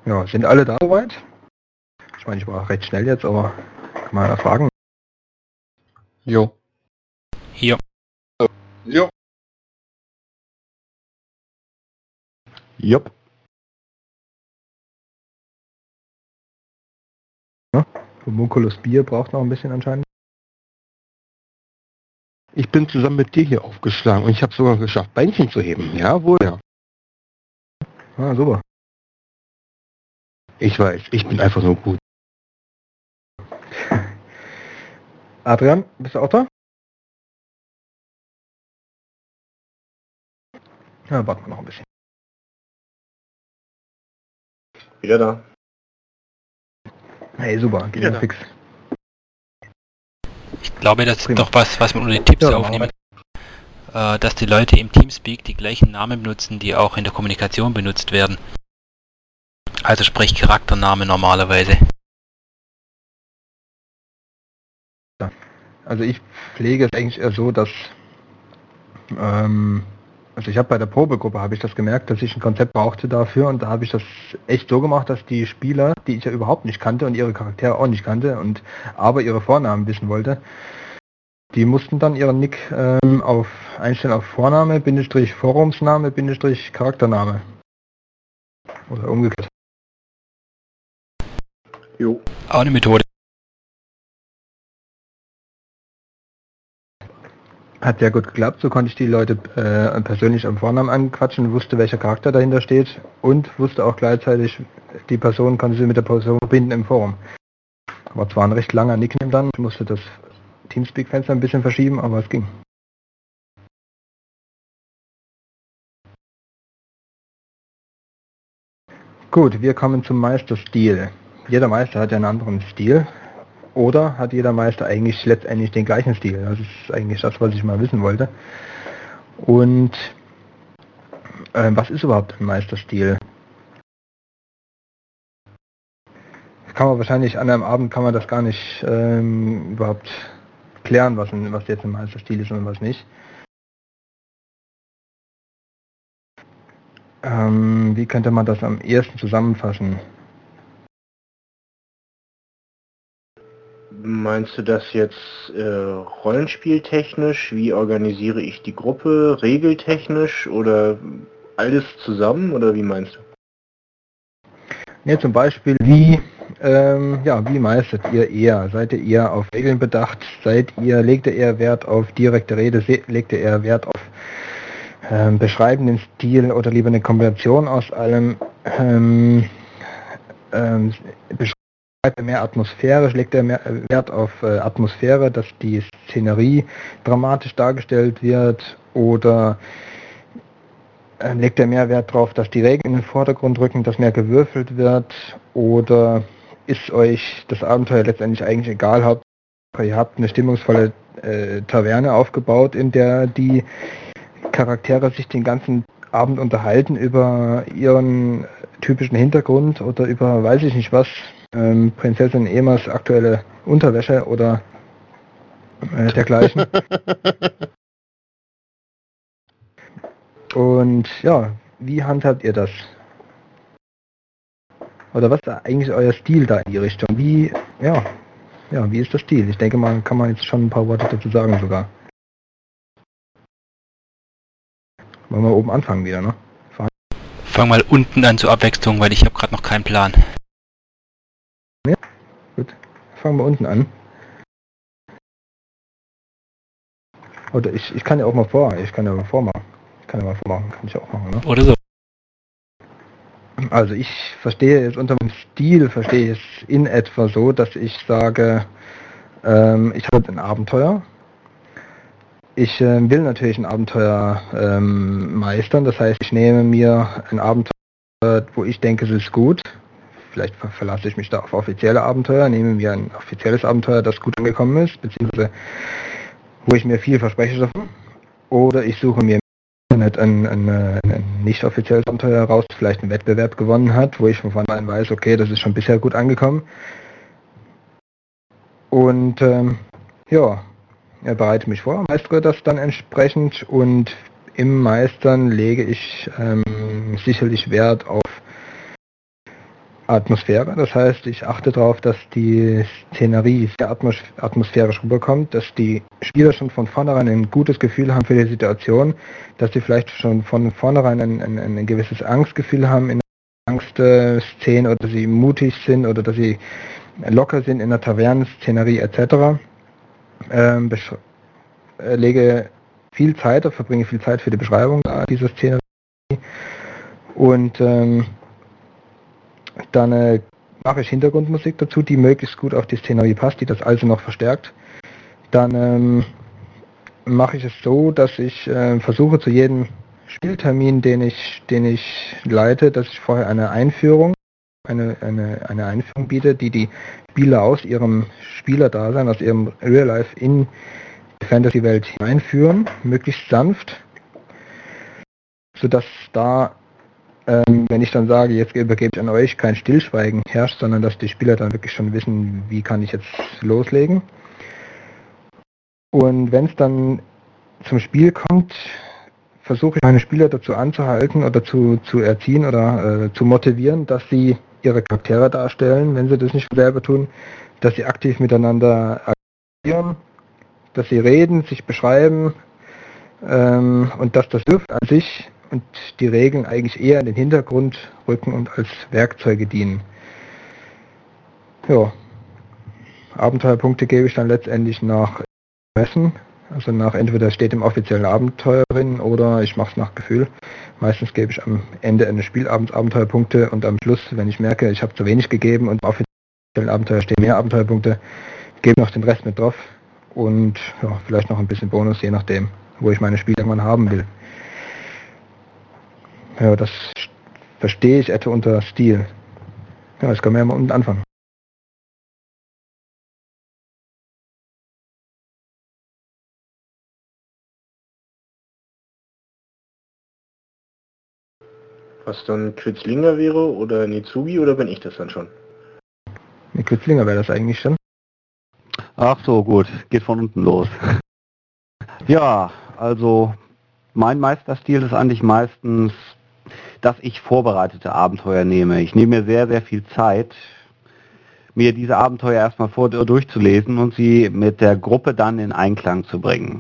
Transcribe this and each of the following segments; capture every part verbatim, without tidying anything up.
Ja, sind alle da soweit? Ich meine, ich war recht schnell jetzt, aber kann man ja fragen. Jo. Hier. Jo. Jupp. Ja, Homunculus Bier braucht noch ein bisschen anscheinend. Ich bin zusammen mit dir hier aufgeschlagen und ich habe sogar geschafft, Beinchen zu heben. Jawohl, ja. Ah, super. Ich weiß, ich bin einfach nur gut. Adrian, bist du auch da? Ja, warten wir noch ein bisschen. Wieder da. Hey, super, geht ja fix. Ich glaube, das Prima. ist doch was, was wir unter den Tipps Ja, aufnehmen. Äh, dass die Leute im Teamspeak die gleichen Namen benutzen, die auch in der Kommunikation benutzt werden. Also sprich Charaktername normalerweise. Also ich pflege es eigentlich eher so, dass ähm, also ich habe bei der Probegruppe habe ich das gemerkt, dass ich ein Konzept brauchte dafür und da habe ich das echt so gemacht, dass die Spieler, die ich ja überhaupt nicht kannte und ihre Charaktere auch nicht kannte und aber ihre Vornamen wissen wollte, die mussten dann ihren Nick ähm, auf einstellen auf Vorname, Bindestrich Forumsname, Bindestrich Charaktername. Oder umgekehrt. Jo. Auch eine Methode. Hat sehr gut geklappt, so konnte ich die Leute äh, persönlich am Vornamen anquatschen, wusste welcher Charakter dahinter steht und wusste auch gleichzeitig, die Person konnte sie mit der Person verbinden im Forum. War zwar ein recht langer Nickname dann, ich musste das Teamspeak-Fenster ein bisschen verschieben, aber es ging. Gut, wir kommen zum Meisterstil. Jeder Meister hat ja einen anderen Stil. Oder hat jeder Meister eigentlich letztendlich den gleichen Stil? Das ist eigentlich das, was ich mal wissen wollte. Und äh, was ist überhaupt ein Meisterstil? Kann man wahrscheinlich an einem Abend kann man das gar nicht ähm, überhaupt klären, was, ein, was jetzt ein Meisterstil ist und was nicht. Ähm, wie könnte man das am ehesten zusammenfassen? Meinst du das jetzt äh, rollenspieltechnisch? Wie organisiere ich die Gruppe? Regeltechnisch? Oder alles zusammen? Oder wie meinst du? Ja, zum Beispiel, wie, ähm, ja, wie meistert ihr eher? Seid ihr eher auf Regeln bedacht? Seid ihr, legt ihr eher Wert auf direkte Rede? Se- Legt ihr eher Wert auf ähm, beschreibenden Stil oder lieber eine Kombination aus allem? Ähm, ähm, beschreibt ihr mehr atmosphärisch? Legt ihr mehr Wert auf äh, Atmosphäre, dass die Szenerie dramatisch dargestellt wird? Oder Ähm, legt er mehr Wert darauf, dass die Regeln in den Vordergrund rücken, dass mehr gewürfelt wird? Oder ist euch das Abenteuer letztendlich eigentlich egal? Hauptsache ihr habt eine stimmungsvolle äh, Taverne aufgebaut, in der die Charaktere sich den ganzen Abend unterhalten über ihren typischen Hintergrund oder über weiß ich nicht was, ähm, Prinzessin Emas aktuelle Unterwäsche oder äh, dergleichen. Und ja, wie handhabt ihr das? Oder was ist eigentlich euer Stil da in die Richtung? Wie, ja, ja, wie ist der Stil? Ich denke mal, kann man jetzt schon ein paar Worte dazu sagen sogar. Wollen wir oben anfangen wieder, ne? Fang mal unten an zur Abwechslung, weil ich habe gerade noch keinen Plan. Ja, gut. Fangen wir unten an. Oder ich, ich kann ja auch mal vor, ich kann ja mal vormachen. Ich kann ja mal vormachen, kann ich auch machen, ne? Oder so. Also ich verstehe jetzt unter dem Stil, verstehe ich es in etwa so, dass ich sage, ähm, ich habe ein Abenteuer. Ich äh, will natürlich ein Abenteuer ähm, meistern, das heißt, ich nehme mir ein Abenteuer, wo ich denke, es ist gut. Vielleicht ver verlasse ich mich da auf offizielle Abenteuer, nehme mir ein offizielles Abenteuer, das gut angekommen ist, beziehungsweise wo ich mir viel verspreche davon. Oder ich suche mir im Internet ein, ein, ein nicht offizielles Abenteuer heraus, das vielleicht einen Wettbewerb gewonnen hat, wo ich von vornherein weiß, okay, das ist schon bisher gut angekommen. Und ähm, ja, er bereite mich vor, meistere das dann entsprechend und im Meistern lege ich ähm, sicherlich Wert auf Atmosphäre. Das heißt, ich achte darauf, dass die Szenerie sehr atmos atmosphärisch rüberkommt, dass die Spieler schon von vornherein ein gutes Gefühl haben für die Situation, dass sie vielleicht schon von vornherein ein, ein, ein gewisses Angstgefühl haben in Angstszenen oder sie mutig sind oder dass sie locker sind in der Tavernenszenerie et cetera. Ähm, äh, lege viel Zeit, verbringe viel Zeit für die Beschreibung dieser Szenerie und ähm, dann äh, mache ich Hintergrundmusik dazu, die möglichst gut auf die Szenerie passt, die das also noch verstärkt. Dann ähm, mache ich es so, dass ich äh, versuche zu jedem Spieltermin, den ich, den ich leite, dass ich vorher eine Einführung, eine, eine, eine Einführung biete, die die Spieler aus ihrem Spielerdasein, aus ihrem Real Life in die Fantasy-Welt hineinführen, möglichst sanft, sodass da Ähm, wenn ich dann sage, jetzt übergebe ich an euch, kein Stillschweigen herrscht, sondern dass die Spieler dann wirklich schon wissen, wie kann ich jetzt loslegen. Und wenn es dann zum Spiel kommt, versuche ich meine Spieler dazu anzuhalten oder zu, zu erziehen oder äh, zu motivieren, dass sie ihre Charaktere darstellen, wenn sie das nicht selber tun, dass sie aktiv miteinander agieren, dass sie reden, sich beschreiben ähm, und dass das dürfte an sich und die Regeln eigentlich eher in den Hintergrund rücken und als Werkzeuge dienen. Ja, Abenteuerpunkte gebe ich dann letztendlich nach Messen, also nach entweder steht im offiziellen Abenteuer drin oder ich mache es nach Gefühl. Meistens gebe ich am Ende eines Spielabends Abenteuerpunkte und am Schluss, wenn ich merke, ich habe zu wenig gegeben und im offiziellen Abenteuer stehen mehr Abenteuerpunkte, gebe noch den Rest mit drauf und ja, vielleicht noch ein bisschen Bonus, je nachdem, wo ich meine Spiele irgendwann haben will. Ja, das verstehe ich etwa unter Stil. Ja, jetzt können wir ja mal unten anfangen. Was dann Quitzlinger wäre oder Nizugi oder bin ich das dann schon? Eine Quitzlinger wäre das eigentlich schon. Ach so, gut. Geht von unten los. Ja, also mein Meisterstil ist eigentlich meistens, dass ich vorbereitete Abenteuer nehme. Ich nehme mir sehr, sehr viel Zeit, mir diese Abenteuer erstmal vor durchzulesen und sie mit der Gruppe dann in Einklang zu bringen.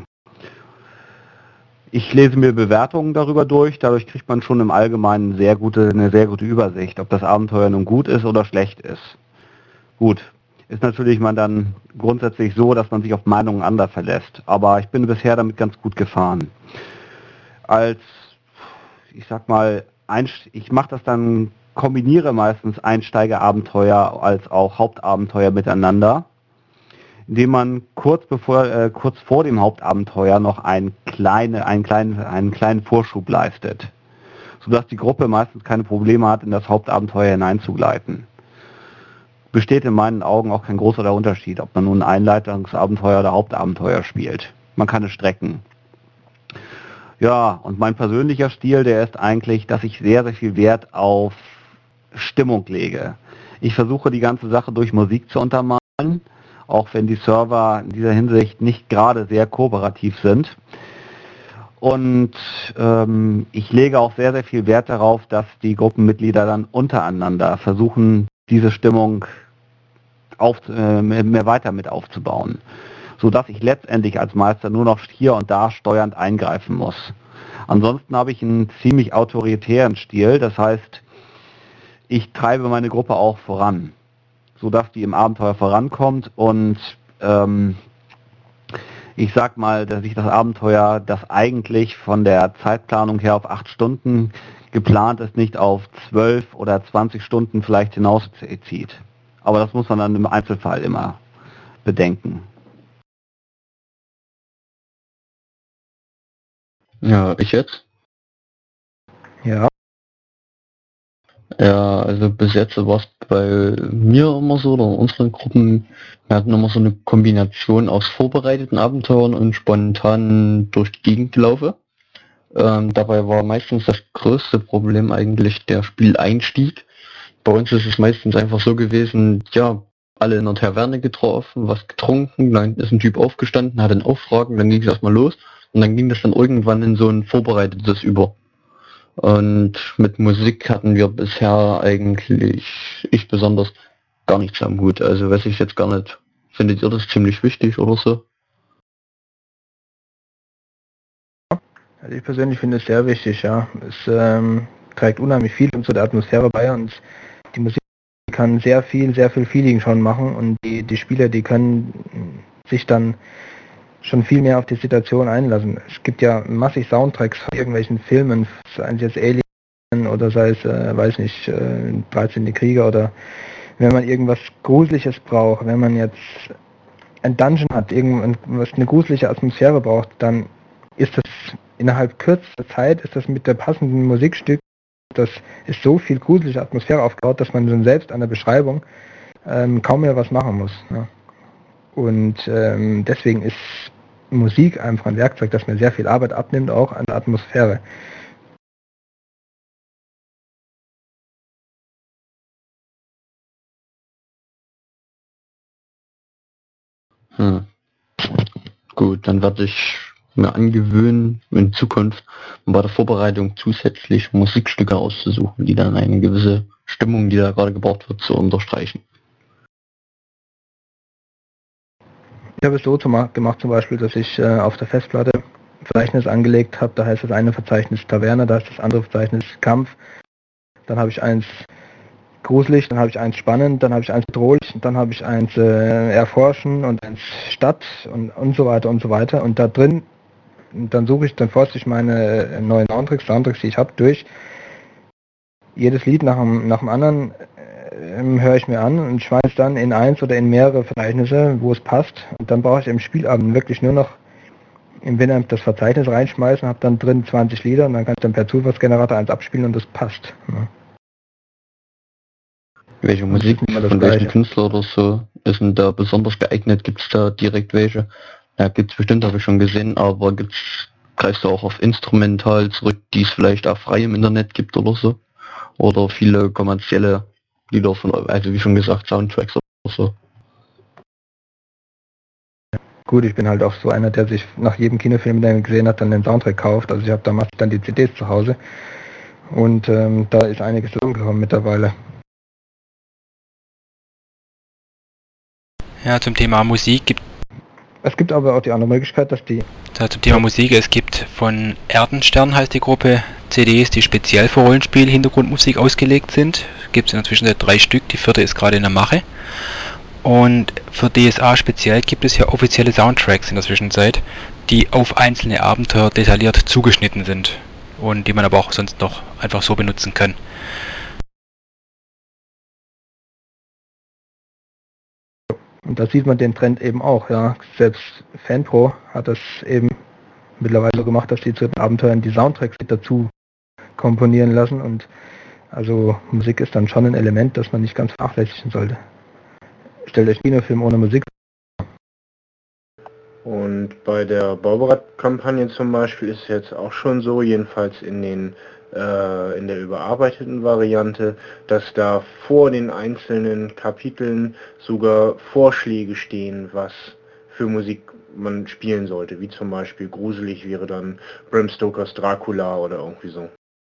Ich lese mir Bewertungen darüber durch, dadurch kriegt man schon im Allgemeinen sehr gute, eine sehr gute Übersicht, ob das Abenteuer nun gut ist oder schlecht ist. Gut, ist natürlich man dann grundsätzlich so, dass man sich auf Meinungen anderer verlässt, aber ich bin bisher damit ganz gut gefahren. Als, ich sag mal, ich mache das dann, kombiniere meistens Einsteigerabenteuer als auch Hauptabenteuer miteinander, indem man kurz bevor, äh, kurz vor dem Hauptabenteuer noch einen, kleine, einen, kleinen, einen kleinen Vorschub leistet, sodass die Gruppe meistens keine Probleme hat, in das Hauptabenteuer hineinzugleiten. Besteht in meinen Augen auch kein großer Unterschied, ob man nun ein Einleitungsabenteuer oder Hauptabenteuer spielt. Man kann es strecken. Ja, und mein persönlicher Stil, der ist eigentlich, dass ich sehr, sehr viel Wert auf Stimmung lege. Ich versuche die ganze Sache durch Musik zu untermalen, auch wenn die Server in dieser Hinsicht nicht gerade sehr kooperativ sind. Und ähm, ich lege auch sehr, sehr viel Wert darauf, dass die Gruppenmitglieder dann untereinander versuchen, diese Stimmung auf, äh, mehr weiter mit aufzubauen, sodass ich letztendlich als Meister nur noch hier und da steuernd eingreifen muss. Ansonsten habe ich einen ziemlich autoritären Stil, das heißt, ich treibe meine Gruppe auch voran, sodass die im Abenteuer vorankommt und ähm, ich sag mal, dass ich das Abenteuer, das eigentlich von der Zeitplanung her auf acht Stunden geplant ist, nicht auf zwölf oder zwanzig Stunden vielleicht hinauszieht. Aber das muss man dann im Einzelfall immer bedenken. Ja, ich jetzt? Ja. Ja, also bis jetzt war es bei mir immer so, oder in unseren Gruppen, wir hatten immer so eine Kombination aus vorbereiteten Abenteuern und spontan durch die Gegend laufe. Ähm, dabei war meistens das größte Problem eigentlich der Spieleinstieg. Bei uns ist es meistens einfach so gewesen, ja, alle in der Taverne getroffen, was getrunken, dann ist ein Typ aufgestanden, hat einen Auftrag, dann ging es erstmal los und dann ging das dann irgendwann in so ein vorbereitetes über. Und mit Musik hatten wir bisher eigentlich, ich besonders, gar nichts am Hut. Also weiß ich jetzt gar nicht. Findet ihr das ziemlich wichtig oder so? Also ich persönlich finde es sehr wichtig, ja. Es ähm, trägt unheimlich viel zu der Atmosphäre bei und die Musik kann sehr viel, sehr viel Feeling schon machen und die, die Spieler, die können sich dann schon viel mehr auf die Situation einlassen. Es gibt ja massig Soundtracks von irgendwelchen Filmen, sei es jetzt Alien oder sei es, äh, weiß nicht, äh, dreizehnte Krieger oder wenn man irgendwas Gruseliges braucht, wenn man jetzt ein Dungeon hat, irgendwas eine gruselige Atmosphäre braucht, dann ist das innerhalb kürzester Zeit, ist das mit der passenden Musikstück, das ist so viel gruselige Atmosphäre aufgebaut, dass man dann selbst an der Beschreibung ähm, kaum mehr was machen muss. Ne? Und ähm, deswegen ist Musik einfach ein Werkzeug, das mir sehr viel Arbeit abnimmt, auch an der Atmosphäre. Hm. Gut, dann werde ich mir angewöhnen, in Zukunft bei der Vorbereitung zusätzlich Musikstücke auszusuchen, die dann eine gewisse Stimmung, die da gerade gebraucht wird, zu unterstreichen. Ich habe es so gemacht zum Beispiel, dass ich äh, auf der Festplatte ein Verzeichnis angelegt habe, da heißt das eine Verzeichnis Taverne, da ist das andere Verzeichnis Kampf, dann habe ich eins gruselig, dann habe ich eins spannend, dann habe ich eins bedrohlich, dann habe ich eins äh, erforschen und eins Stadt und, und so weiter und so weiter und da drin, dann suche ich, dann forste ich meine neuen Soundtracks, Soundtracks, die ich habe, durch. Jedes Lied nach dem, nach dem anderen äh, höre ich mir an und schmeiße dann in eins oder in mehrere Verzeichnisse, wo es passt und dann brauche ich im Spielabend wirklich nur noch im Winamp das Verzeichnis reinschmeißen, habe dann drin zwanzig Lieder und dann kann ich dann per Zufallsgenerator eins abspielen und das passt. Ja. Welche Musik von welchem Künstler oder so ist denn da besonders geeignet? Gibt es da direkt welche? Ja, gibt es bestimmt, habe ich schon gesehen, aber gibt's, greifst du auch auf Instrumental zurück, die es vielleicht auch frei im Internet gibt oder so? Oder viele kommerzielle Lieder von, also wie schon gesagt, Soundtracks oder so? Gut, ich bin halt auch so einer, der sich nach jedem Kinofilm, den er gesehen hat, dann den Soundtrack kauft. Also ich habe damals dann die C Ds zu Hause und ähm, da ist einiges zusammengekommen mittlerweile. Ja, zum Thema Musik gibt es gibt aber auch die andere Möglichkeit, dass die... Ja, zum Thema Musik, es gibt von Erdenstern, heißt die Gruppe, C Ds, die speziell für Rollenspiel-Hintergrundmusik ausgelegt sind. Gibt es in der Zwischenzeit drei Stück, die vierte ist gerade in der Mache. Und für D S A speziell gibt es ja offizielle Soundtracks in der Zwischenzeit, die auf einzelne Abenteuer detailliert zugeschnitten sind und die man aber auch sonst noch einfach so benutzen kann. Und da sieht man den Trend eben auch, ja. Selbst FanPro hat das eben mittlerweile so gemacht, dass die zu den Abenteuern die Soundtracks mit dazu komponieren lassen und also Musik ist dann schon ein Element, das man nicht ganz vernachlässigen sollte. Stellt euch Kinofilm ohne Musik. Und bei der Bauberat-Kampagne zum Beispiel ist es jetzt auch schon so, jedenfalls in den äh, in der überarbeiteten Variante, dass da vor den einzelnen Kapiteln sogar Vorschläge stehen, was für Musik man spielen sollte, wie zum Beispiel gruselig wäre dann Bram Stokers Dracula oder irgendwie so.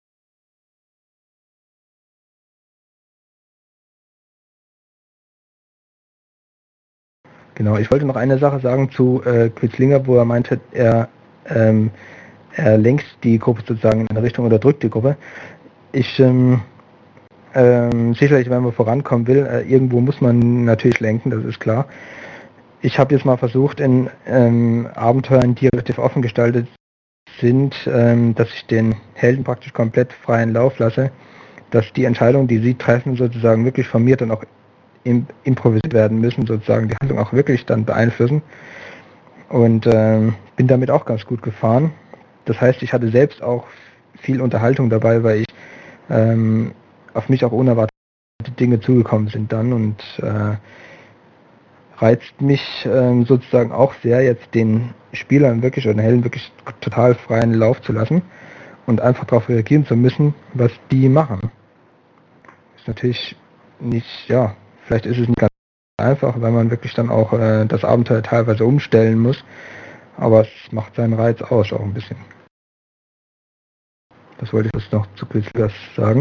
Genau, ich wollte noch eine Sache sagen zu äh, Quitzlinger, wo er meinte, er, ähm, er lenkt die Gruppe sozusagen in eine Richtung oder drückt die Gruppe. Ich, ähm, ähm, sicherlich, wenn man vorankommen will, äh, irgendwo muss man natürlich lenken, das ist klar. Ich habe jetzt mal versucht, in ähm, Abenteuern, die relativ offen gestaltet sind, ähm, dass ich den Helden praktisch komplett freien Lauf lasse, dass die Entscheidungen, die sie treffen, sozusagen wirklich von mir dann auch improvisiert werden müssen, sozusagen die Handlung auch wirklich dann beeinflussen. Und ähm, bin damit auch ganz gut gefahren. Das heißt, ich hatte selbst auch viel Unterhaltung dabei, weil ich ähm, auf mich auch unerwartete Dinge zugekommen sind dann und äh, reizt mich ähm, sozusagen auch sehr, jetzt den Spielern wirklich oder den Helden wirklich total freien Lauf zu lassen und einfach darauf reagieren zu müssen, was die machen. Ist natürlich nicht, ja, vielleicht ist es nicht ganz einfach, weil man wirklich dann auch äh, das Abenteuer teilweise umstellen muss, aber es macht seinen Reiz aus auch ein bisschen. Das wollte ich jetzt noch zu Quizlas sagen.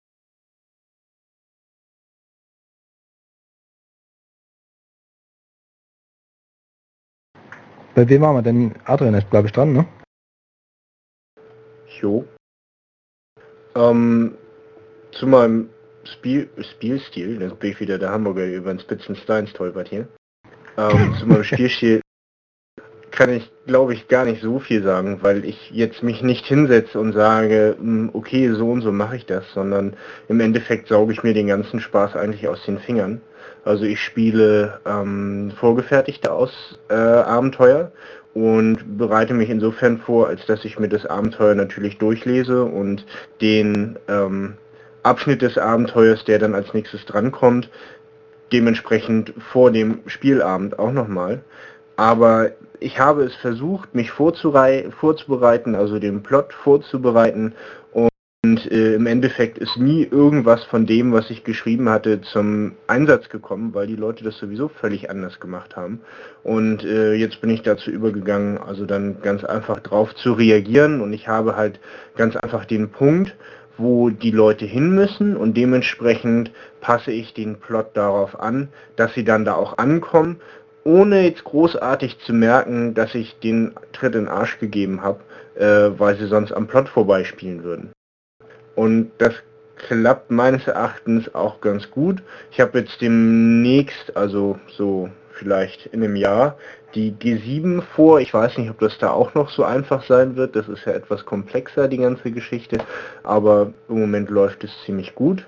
Bei wem waren wir denn? Adrian ist, glaube ich, dran, ne? Jo. Ähm, zu meinem Spiel, Spielstil, da bin ich wieder der Hamburger über den Spitzen Stein stolpert hier. Ähm, zu meinem Spielstil kann ich, glaube ich, gar nicht so viel sagen, weil ich jetzt mich nicht hinsetze und sage, okay, so und so mache ich das, sondern im Endeffekt sauge ich mir den ganzen Spaß eigentlich aus den Fingern. Also ich spiele ähm, vorgefertigte aus äh, Abenteuer und bereite mich insofern vor, als dass ich mir das Abenteuer natürlich durchlese und den ähm, Abschnitt des Abenteuers, der dann als nächstes drankommt, dementsprechend vor dem Spielabend auch nochmal. Aber ich habe es versucht, mich vorzubereiten, also den Plot vorzubereiten, und äh, im Endeffekt ist nie irgendwas von dem, was ich geschrieben hatte, zum Einsatz gekommen, weil die Leute das sowieso völlig anders gemacht haben. Und äh, jetzt bin ich dazu übergegangen, also dann ganz einfach drauf zu reagieren, und ich habe halt ganz einfach den Punkt, wo die Leute hin müssen, und dementsprechend passe ich den Plot darauf an, dass sie dann da auch ankommen, ohne jetzt großartig zu merken, dass ich den Tritt in den Arsch gegeben habe, äh, weil sie sonst am Plot vorbeispielen würden. Und das klappt meines Erachtens auch ganz gut. Ich habe jetzt demnächst, also so vielleicht in einem Jahr, die G sieben vor. Ich weiß nicht, ob das da auch noch so einfach sein wird. Das ist ja etwas komplexer, die ganze Geschichte. Aber im Moment läuft es ziemlich gut.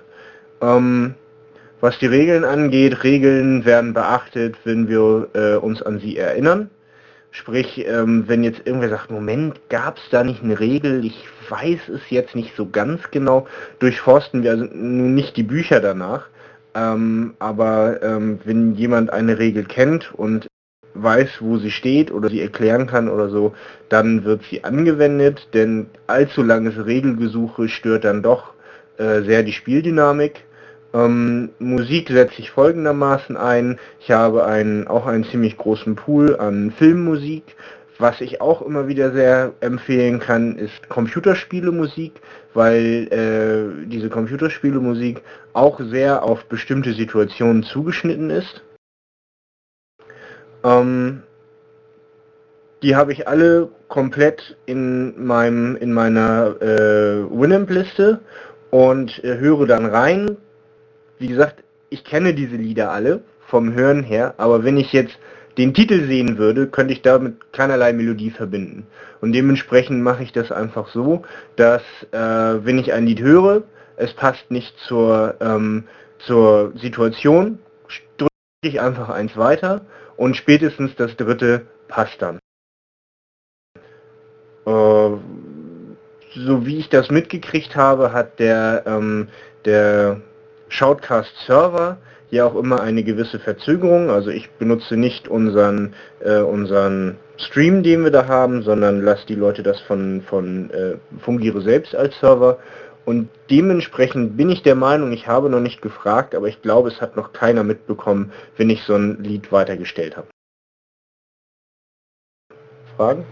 Ähm, was die Regeln angeht, Regeln werden beachtet, wenn wir äh, uns an sie erinnern. Sprich, ähm, wenn jetzt irgendwer sagt, Moment, gab es da nicht eine Regel, ich weiß es jetzt nicht so ganz genau, durchforsten wir also nun nicht die Bücher danach, ähm, aber ähm, wenn jemand eine Regel kennt und weiß, wo sie steht oder sie erklären kann oder so, dann wird sie angewendet, denn allzu langes Regelgesuche stört dann doch äh, sehr die Spieldynamik. Ähm, Musik setze ich folgendermaßen ein. Ich habe einen, auch einen ziemlich großen Pool an Filmmusik. Was ich auch immer wieder sehr empfehlen kann, ist Computerspielemusik, weil äh, diese Computerspielemusik auch sehr auf bestimmte Situationen zugeschnitten ist. Ähm, die habe ich alle komplett in meinem in meiner äh, Winamp-Liste und äh, höre dann rein. Wie gesagt, ich kenne diese Lieder alle vom Hören her, aber wenn ich jetzt den Titel sehen würde, könnte ich damit keinerlei Melodie verbinden. Und dementsprechend mache ich das einfach so, dass äh, wenn ich ein Lied höre, es passt nicht zur, ähm, zur Situation, drücke ich einfach eins weiter und spätestens das dritte passt dann. Äh, so wie ich das mitgekriegt habe, hat der, ähm, der Shoutcast-Server hier auch immer eine gewisse Verzögerung, also ich benutze nicht unseren, äh, unseren Stream, den wir da haben, sondern lasse die Leute das von, von äh, fungiere selbst als Server, und dementsprechend bin ich der Meinung, ich habe noch nicht gefragt, aber ich glaube, es hat noch keiner mitbekommen, wenn ich so ein Lied weitergestellt habe. Fragen?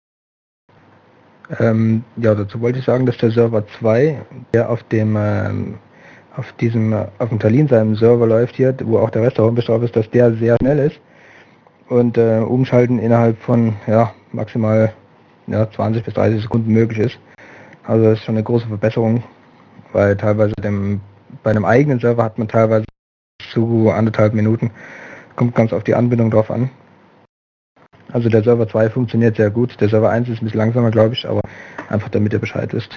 Ähm, ja, dazu wollte ich sagen, dass der Server zwei, der auf dem ähm, auf diesem, auf dem Tallinn seinem Server läuft hier, wo auch der Rest der Homepage drauf ist, dass der sehr schnell ist und äh, Umschalten innerhalb von ja maximal ja, zwanzig bis dreißig Sekunden möglich ist. Also das ist schon eine große Verbesserung, weil teilweise dem, bei einem eigenen Server hat man teilweise zu anderthalb Minuten, kommt ganz auf die Anbindung drauf an. Also der Server zwei funktioniert sehr gut, der Server eins ist ein bisschen langsamer, glaube ich, aber einfach damit ihr Bescheid wisst.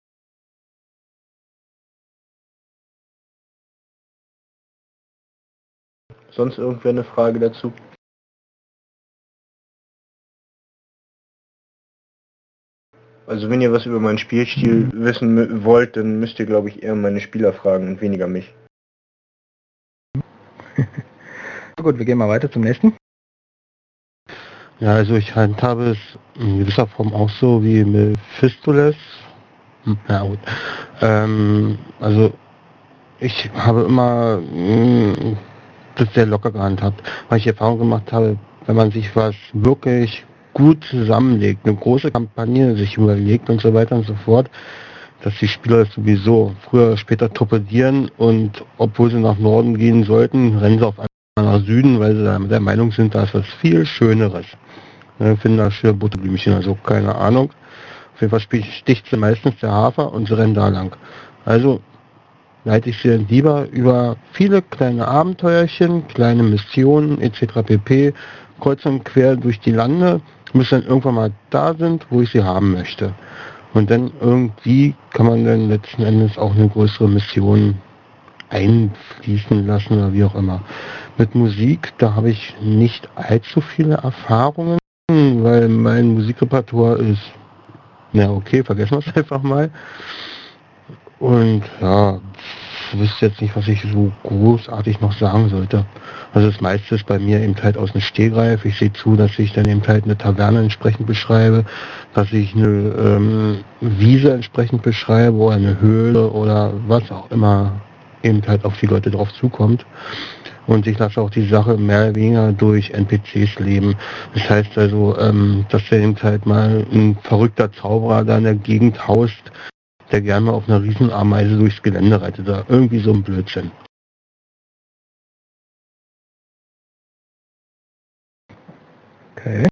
Sonst irgendwer eine Frage dazu? Also wenn ihr was über meinen Spielstil wissen wollt, dann müsst ihr, glaube ich, eher meine Spieler fragen und weniger mich. Gut, wir gehen mal weiter zum nächsten. Ja, also ich handhabe es in gewisser Form auch so wie Mephistoles. Hm, ja gut. Ähm, also ich habe immer mh, das sehr locker gehandhabt, weil ich die Erfahrung gemacht habe, wenn man sich was wirklich gut zusammenlegt, eine große Kampagne sich überlegt und so weiter und so fort, dass die Spieler sowieso früher oder später torpedieren und obwohl sie nach Norden gehen sollten, rennen sie auf einmal nach Süden, weil sie der Meinung sind, da ist was viel Schöneres. Dann finden da schöne Butterblümchen, also keine Ahnung. Auf jeden Fall sticht sie meistens der Hafer und sie rennen da lang. Also leite ich sie lieber über viele kleine Abenteuerchen, kleine Missionen et cetera pp. Kreuz und quer durch die Lande, bis dann irgendwann mal da sind, wo ich sie haben möchte. Und dann irgendwie kann man dann letzten Endes auch eine größere Mission einfließen lassen oder wie auch immer. Mit Musik, da habe ich nicht allzu viele Erfahrungen, weil mein Musikrepertoire ist, na okay, vergessen wir es einfach mal. Und ja, ich wüsste jetzt nicht, was ich so großartig noch sagen sollte. Also das meiste ist bei mir eben halt aus dem Stehgreif. Ich sehe zu, dass ich dann eben halt eine Taverne entsprechend beschreibe, dass ich eine ähm, Wiese entsprechend beschreibe oder eine Höhle oder was auch immer eben halt auf die Leute drauf zukommt. Und ich lasse auch die Sache mehr oder weniger durch N P Cs leben. Das heißt also, ähm, dass der eben halt mal ein verrückter Zauberer da in der Gegend haust, der gerne mal auf einer Riesenameise durchs Gelände reitet. Da irgendwie so ein Blödsinn. Okay.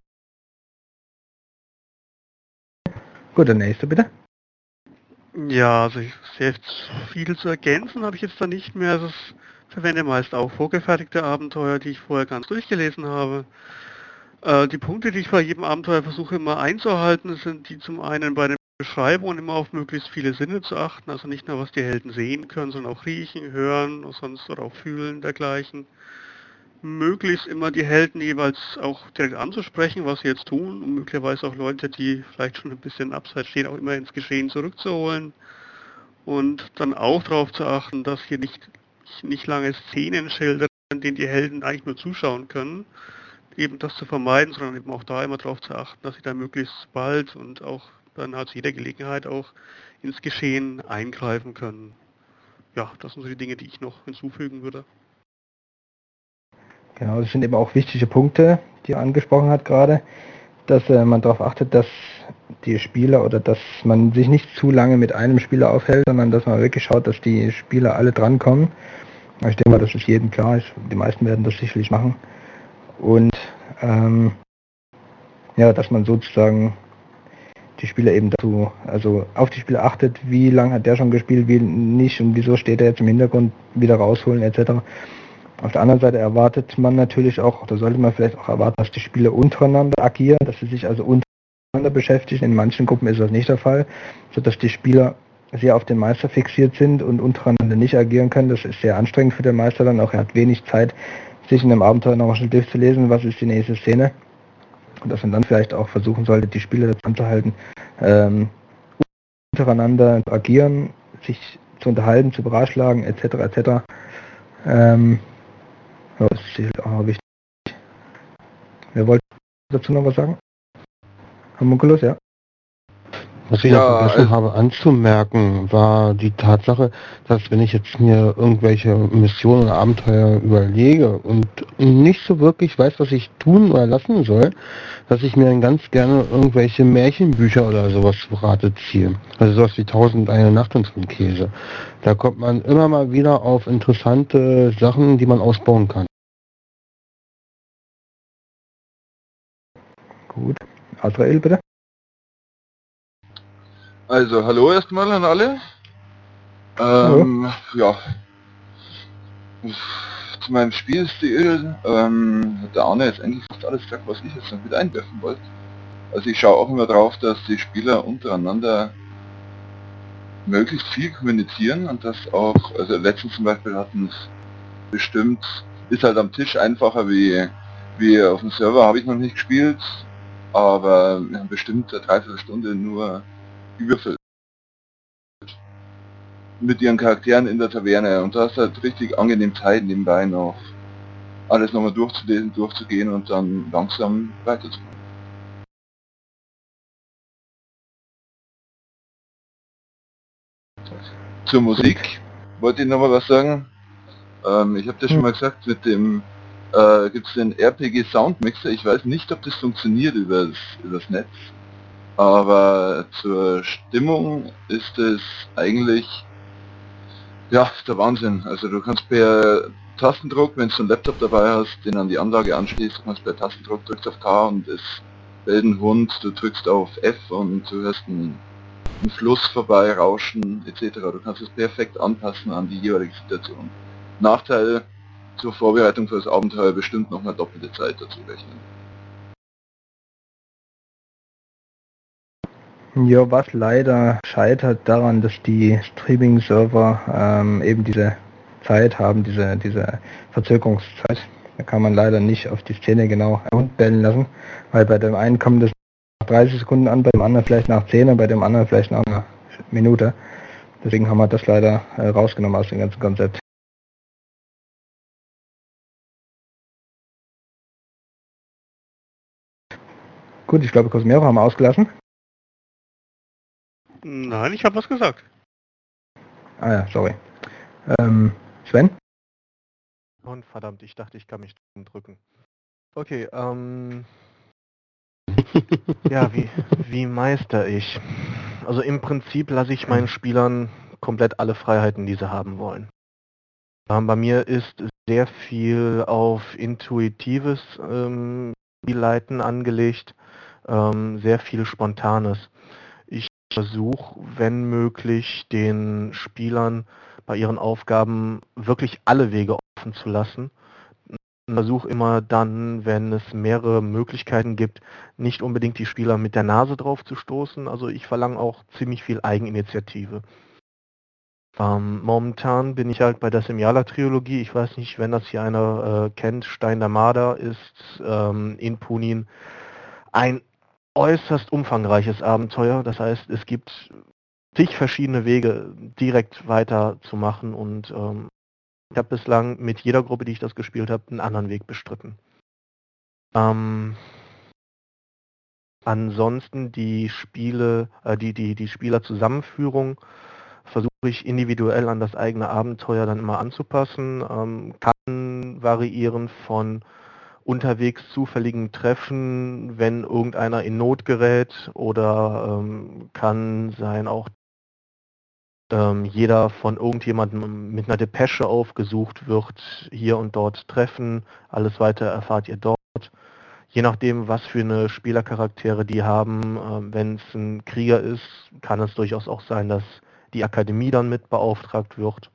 Gut, der nächste bitte. Ja, also ich sehr viel zu ergänzen habe ich jetzt da nicht mehr. Also ich verwende meist auch vorgefertigte Abenteuer, die ich vorher ganz durchgelesen habe. Äh, die Punkte, die ich bei jedem Abenteuer versuche immer einzuhalten, sind die zum einen bei den Beschreibungen immer auf möglichst viele Sinne zu achten, also nicht nur was die Helden sehen können, sondern auch riechen, hören, oder sonst oder auch fühlen dergleichen. Möglichst immer die Helden jeweils auch direkt anzusprechen, was sie jetzt tun, und möglicherweise auch Leute, die vielleicht schon ein bisschen abseits stehen, auch immer ins Geschehen zurückzuholen. Und dann auch darauf zu achten, dass hier nicht, nicht lange Szenen schildern, in denen die Helden eigentlich nur zuschauen können, eben das zu vermeiden, sondern eben auch da immer darauf zu achten, dass sie da möglichst bald und auch dann halt zu jeder Gelegenheit auch ins Geschehen eingreifen können. Ja, das sind so die Dinge, die ich noch hinzufügen würde. Genau, das sind eben auch wichtige Punkte, die er angesprochen hat gerade, dass äh, man darauf achtet, dass die Spieler oder dass man sich nicht zu lange mit einem Spieler aufhält, sondern dass man wirklich schaut, dass die Spieler alle drankommen. Ich denke mal, das ist jedem klar, ich, die meisten werden das sicherlich machen. Und ähm, ja, dass man sozusagen die Spieler eben dazu, also auf die Spieler achtet, wie lange hat der schon gespielt, wie nicht und wieso steht er jetzt im Hintergrund, wieder rausholen et cetera. Auf der anderen Seite erwartet man natürlich auch, oder sollte man vielleicht auch erwarten, dass die Spieler untereinander agieren, dass sie sich also untereinander beschäftigen. In manchen Gruppen ist das nicht der Fall, sodass die Spieler sehr auf den Meister fixiert sind und untereinander nicht agieren können. Das ist sehr anstrengend für den Meister dann auch. Er hat wenig Zeit, sich in einem Abenteuer nochmal schnell durchzulesen, was ist die nächste Szene. Und dass man dann vielleicht auch versuchen sollte, die Spieler dazu anzuhalten, ähm, untereinander zu agieren, sich zu unterhalten, zu beratschlagen et cetera et cetera. Ähm, ja, das ist auch wichtig. Wer wollte dazu noch was sagen? Homunculus, ja? Was ich Ja, noch vergessen also- habe anzumerken, war die Tatsache, dass wenn ich jetzt mir irgendwelche Missionen oder Abenteuer überlege und nicht so wirklich weiß, was ich tun oder lassen soll, dass ich mir dann ganz gerne irgendwelche Märchenbücher oder sowas zu Rate ziehe. Also sowas wie Tausend eine Nacht und so ein Käse. Da kommt man immer mal wieder auf interessante Sachen, die man ausbauen kann. Gut. Azrael, bitte. Also, hallo erstmal an alle. Ähm, ja. Zu meinem Spielstil, ähm, hat der Arne jetzt eigentlich fast alles gesagt, was ich jetzt noch mit einwerfen wollte. Also ich schaue auch immer drauf, dass die Spieler untereinander möglichst viel kommunizieren und das auch, also letztens zum Beispiel hatten es bestimmt, ist halt am Tisch einfacher wie, wie auf dem Server, habe ich noch nicht gespielt, aber wir haben bestimmt eine Dreiviertelstunde nur gewürfelt mit ihren Charakteren in der Taverne und da hast du halt richtig angenehm Zeit nebenbei noch alles nochmal durchzulesen, durchzugehen und dann langsam weiterzukommen. Zur Musik wollte ich nochmal was sagen. Ähm, ich habe das schon mal gesagt, mit dem äh, gibt es den R P G Soundmixer. Ich weiß nicht, ob das funktioniert über das, über das Netz. Aber zur Stimmung ist es eigentlich, ja, der Wahnsinn. Also du kannst per Tastendruck, wenn du einen Laptop dabei hast, den an die Anlage anschließt, du kannst per Tastendruck, drückst auf K und es bellt ein Hund, du drückst auf F und du hörst einen, einen Fluss vorbei, Rauschen et cetera. Du kannst es perfekt anpassen an die jeweilige Situation. Nachteil zur Vorbereitung für das Abenteuer bestimmt noch mal doppelte Zeit dazu rechnen. Ja, was leider scheitert daran, dass die Streaming-Server ähm, eben diese Zeit haben, diese, diese Verzögerungszeit. Da kann man leider nicht auf die Szene genau herunterbellen lassen, weil bei dem einen kommt es nach dreißig Sekunden an, bei dem anderen vielleicht nach zehn und bei dem anderen vielleicht nach einer Minute. Deswegen haben wir das leider äh, rausgenommen aus dem ganzen Konzept. Gut, ich glaube, Cosmero haben wir ausgelassen. Nein, ich habe was gesagt. Ah ja, sorry. Ähm, Sven? Und verdammt, ich dachte, ich kann mich drücken. Okay, ähm... ja, wie, wie meister ich? Also im Prinzip lasse ich meinen Spielern komplett alle Freiheiten, die sie haben wollen. Ähm, bei mir ist sehr viel auf intuitives ähm, Spielleiten angelegt, ähm, sehr viel Spontanes. Ich versuche, wenn möglich, den Spielern bei ihren Aufgaben wirklich alle Wege offen zu lassen. Ich versuche immer dann, wenn es mehrere Möglichkeiten gibt, nicht unbedingt die Spieler mit der Nase drauf zu stoßen. Also ich verlange auch ziemlich viel Eigeninitiative. Ähm, momentan bin ich halt bei der Semiala-Trilogie. Ich weiß nicht, wenn das hier einer äh, kennt. Stein der Marder ist ähm, in Punin ein äußerst umfangreiches Abenteuer. Das heißt, es gibt zig verschiedene Wege, direkt weiterzumachen und ähm, ich habe bislang mit jeder Gruppe, die ich das gespielt habe, einen anderen Weg bestritten. Ähm, ansonsten die Spiele, äh, die, die, die Spielerzusammenführung versuche ich individuell an das eigene Abenteuer dann immer anzupassen. Ähm, kann variieren von unterwegs zufälligen Treffen, wenn irgendeiner in Not gerät, oder ähm, kann sein auch ähm, jeder von irgendjemandem mit einer Depesche aufgesucht wird, hier und dort treffen, alles weiter erfahrt ihr dort. Je nachdem, was für eine Spielercharaktere die haben, äh, wenn es ein Krieger ist, kann es durchaus auch sein, dass die Akademie dann mit beauftragt wird.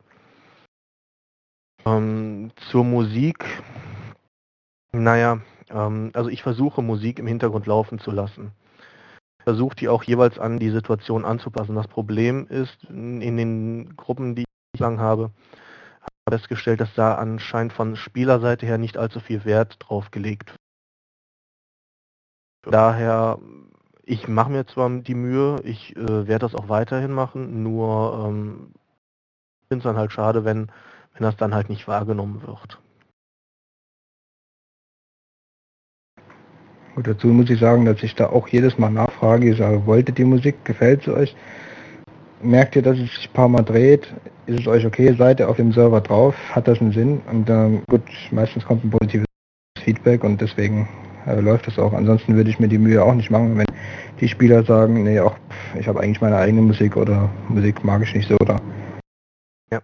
Ähm, zur Musik, naja, ähm, also ich versuche Musik im Hintergrund laufen zu lassen. Ich versuche die auch jeweils an die Situation anzupassen. Das Problem ist, in den Gruppen, die ich lang habe, habe ich festgestellt, dass da anscheinend von Spielerseite her nicht allzu viel Wert drauf gelegt wird. Daher, ich mache mir zwar die Mühe, ich äh, werde das auch weiterhin machen, nur ähm, ich finde es dann halt schade, wenn, wenn das dann halt nicht wahrgenommen wird. Gut, dazu muss ich sagen, dass ich da auch jedes Mal nachfrage, ich sage, wollt ihr die Musik, gefällt sie euch? Merkt ihr, dass es sich ein paar Mal dreht? Ist es euch okay? Seid ihr auf dem Server drauf? Hat das einen Sinn? Und ähm, gut, meistens kommt ein positives Feedback und deswegen äh, läuft das auch. Ansonsten würde ich mir die Mühe auch nicht machen, wenn die Spieler sagen, nee, auch pff, ich habe eigentlich meine eigene Musik oder Musik mag ich nicht so, oder? Ja.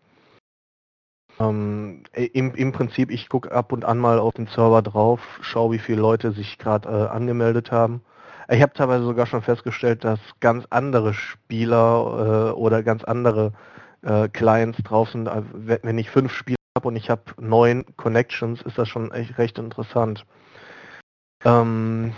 Ähm, im, Im Prinzip, ich gucke ab und an mal auf den Server drauf, schaue, wie viele Leute sich gerade äh, angemeldet haben. Ich habe teilweise sogar schon festgestellt, dass ganz andere Spieler äh, oder ganz andere äh, Clients drauf sind. Also, wenn ich fünf Spieler habe und ich habe neun Connections, ist das schon echt recht interessant. Ähm,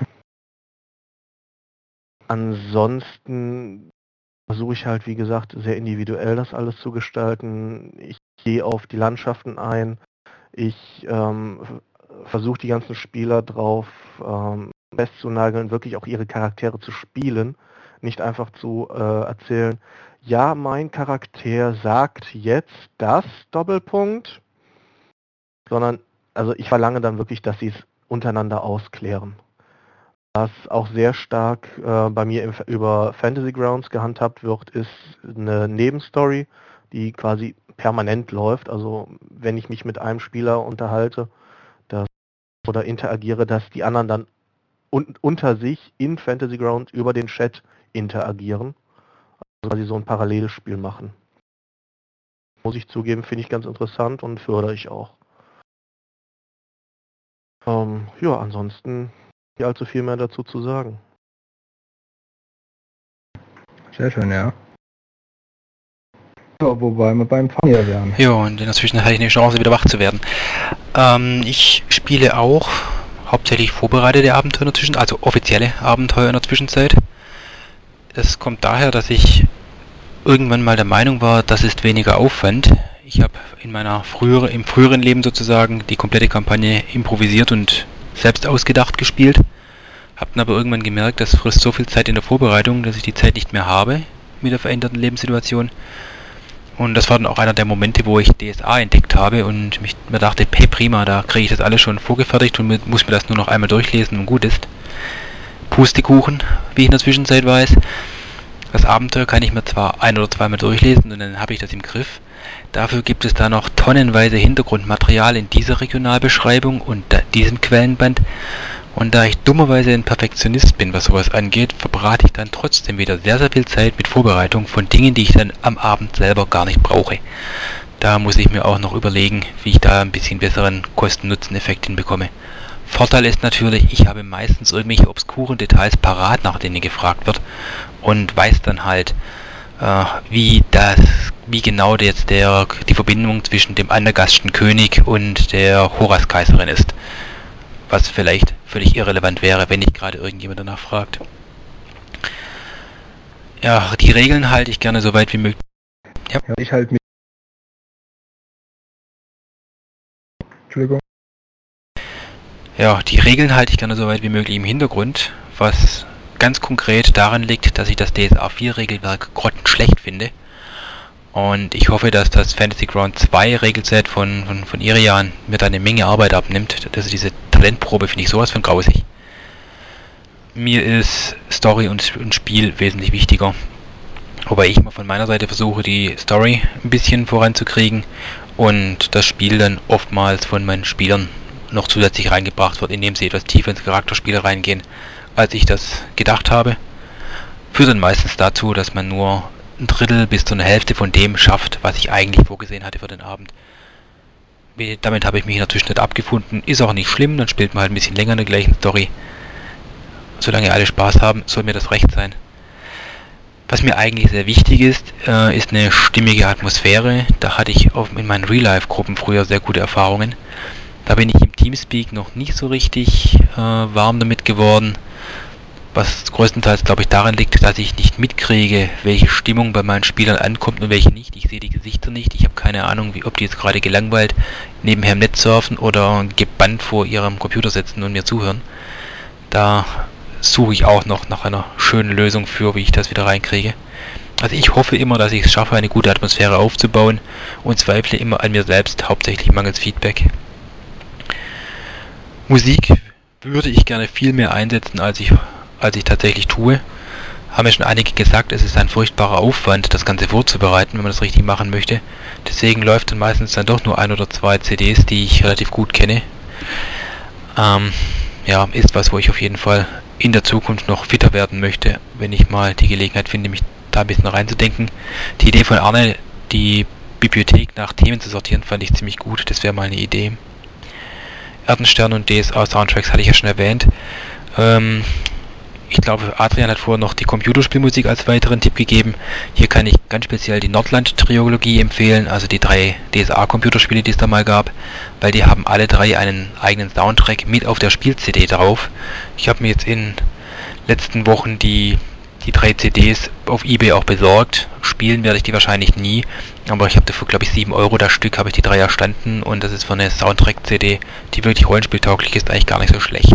ansonsten versuche ich halt, wie gesagt, sehr individuell das alles zu gestalten. Ich gehe auf die Landschaften ein. Ich ähm, versuche die ganzen Spieler drauf ähm, festzunageln, wirklich auch ihre Charaktere zu spielen. Nicht einfach zu äh, erzählen, ja, mein Charakter sagt jetzt das, Doppelpunkt, sondern also ich verlange dann wirklich, dass sie es untereinander ausklären. Was auch sehr stark äh, bei mir im, über Fantasy Grounds gehandhabt wird, ist eine Nebenstory, die quasi permanent läuft. Also wenn ich mich mit einem Spieler unterhalte das, oder interagiere, dass die anderen dann un unter sich in Fantasy Ground über den Chat interagieren. Also quasi so ein Parallelspiel machen. Muss ich zugeben, finde ich ganz interessant und fördere ich auch. Ähm, ja, ansonsten nicht allzu viel mehr dazu zu sagen. Sehr schön, ja. Ja, wobei wir beim Fanier wären. Ja, und in der Zwischenzeit hatte ich eine Chance, wieder wach zu werden. Ähm, ich spiele auch hauptsächlich vorbereitete Abenteuer in der Zwischenzeit, also offizielle Abenteuer in der Zwischenzeit. Das kommt daher, dass ich irgendwann mal der Meinung war, das ist weniger Aufwand. Ich habe in meiner früheren, im früheren Leben sozusagen die komplette Kampagne improvisiert und selbst ausgedacht gespielt. Hab dann aber irgendwann gemerkt, das frisst so viel Zeit in der Vorbereitung, dass ich die Zeit nicht mehr habe mit der veränderten Lebenssituation. Und das war dann auch einer der Momente, wo ich D S A entdeckt habe und mich, mir dachte, hey prima, da kriege ich das alles schon vorgefertigt und muss mir das nur noch einmal durchlesen und gut ist. Pustekuchen, wie ich in der Zwischenzeit weiß. Das Abenteuer kann ich mir zwar ein- oder zweimal durchlesen und dann habe ich das im Griff. Dafür gibt es da noch tonnenweise Hintergrundmaterial in dieser Regionalbeschreibung und diesem Quellenband. Und da ich dummerweise ein Perfektionist bin, was sowas angeht, verbrate ich dann trotzdem wieder sehr, sehr viel Zeit mit Vorbereitung von Dingen, die ich dann am Abend selber gar nicht brauche. Da muss ich mir auch noch überlegen, wie ich da ein bisschen besseren Kosten-Nutzen-Effekt hinbekomme. Vorteil ist natürlich, ich habe meistens irgendwelche obskuren Details parat, nach denen gefragt wird und weiß dann halt, äh, wie das, wie genau jetzt der, die Verbindung zwischen dem Andergastschen König und der Horaskaiserin ist. Was vielleicht völlig irrelevant wäre, wenn nicht gerade irgendjemand danach fragt. Ja, die Regeln halte ich gerne so weit wie möglich. Ja, ja ich halte mich. Entschuldigung. Ja, die Regeln halte ich gerne so weit wie möglich im Hintergrund, was ganz konkret daran liegt, dass ich das D S A vier Regelwerk grottenschlecht finde. Und ich hoffe, dass das Fantasy Ground zwei Regelset von, von, von Irian mir da eine Menge Arbeit abnimmt. Also diese Talentprobe finde ich sowas von grausig. Mir ist Story und, und Spiel wesentlich wichtiger. Wobei ich mal von meiner Seite versuche, die Story ein bisschen voranzukriegen und das Spiel dann oftmals von meinen Spielern noch zusätzlich reingebracht wird, indem sie etwas tiefer ins Charakterspiel reingehen, als ich das gedacht habe. Führt dann meistens dazu, dass man nur ein Drittel bis zu einer Hälfte von dem schafft, was ich eigentlich vorgesehen hatte für den Abend. Damit habe ich mich in der Zwischenzeit abgefunden. Ist auch nicht schlimm, dann spielt man halt ein bisschen länger in der gleichen Story. Solange alle Spaß haben, soll mir das recht sein. Was mir eigentlich sehr wichtig ist, äh, ist eine stimmige Atmosphäre. Da hatte ich auf, in meinen Real-Life-Gruppen früher sehr gute Erfahrungen. Da bin ich im Teamspeak noch nicht so richtig äh, warm damit geworden. Was größtenteils, glaube ich, daran liegt, dass ich nicht mitkriege, welche Stimmung bei meinen Spielern ankommt und welche nicht. Ich sehe die Gesichter nicht. Ich habe keine Ahnung, wie, ob die jetzt gerade gelangweilt nebenher im Netz surfen oder gebannt vor ihrem Computer sitzen und mir zuhören. Da suche ich auch noch nach einer schönen Lösung für, wie ich das wieder reinkriege. Also ich hoffe immer, dass ich es schaffe, eine gute Atmosphäre aufzubauen und zweifle immer an mir selbst, hauptsächlich mangels Feedback. Musik würde ich gerne viel mehr einsetzen, als ich als ich tatsächlich tue. Haben ja schon einige gesagt, es ist ein furchtbarer Aufwand, das Ganze vorzubereiten, wenn man das richtig machen möchte. Deswegen läuft dann meistens dann doch nur ein oder zwei C Ds, die ich relativ gut kenne. Ähm, ja, ist was, wo ich auf jeden Fall in der Zukunft noch fitter werden möchte, wenn ich mal die Gelegenheit finde, mich da ein bisschen reinzudenken. Die Idee von Arne, die Bibliothek nach Themen zu sortieren, fand ich ziemlich gut. Das wäre mal eine Idee. Erdenstern und D S A Soundtracks hatte ich ja schon erwähnt. Ähm, Ich glaube, Adrian hat vorher noch die Computerspielmusik als weiteren Tipp gegeben. Hier kann ich ganz speziell die Nordland-Trilogie empfehlen, also die drei D S A-Computerspiele, die es da mal gab, weil die haben alle drei einen eigenen Soundtrack mit auf der Spiel-C D drauf. Ich habe mir jetzt in den letzten Wochen die, die drei C Ds auf eBay auch besorgt. Spielen werde ich die wahrscheinlich nie, aber ich habe dafür, glaube ich, sieben Euro das Stück, habe ich die drei erstanden und das ist für eine Soundtrack-C D, die wirklich rollenspieltauglich ist, eigentlich gar nicht so schlecht.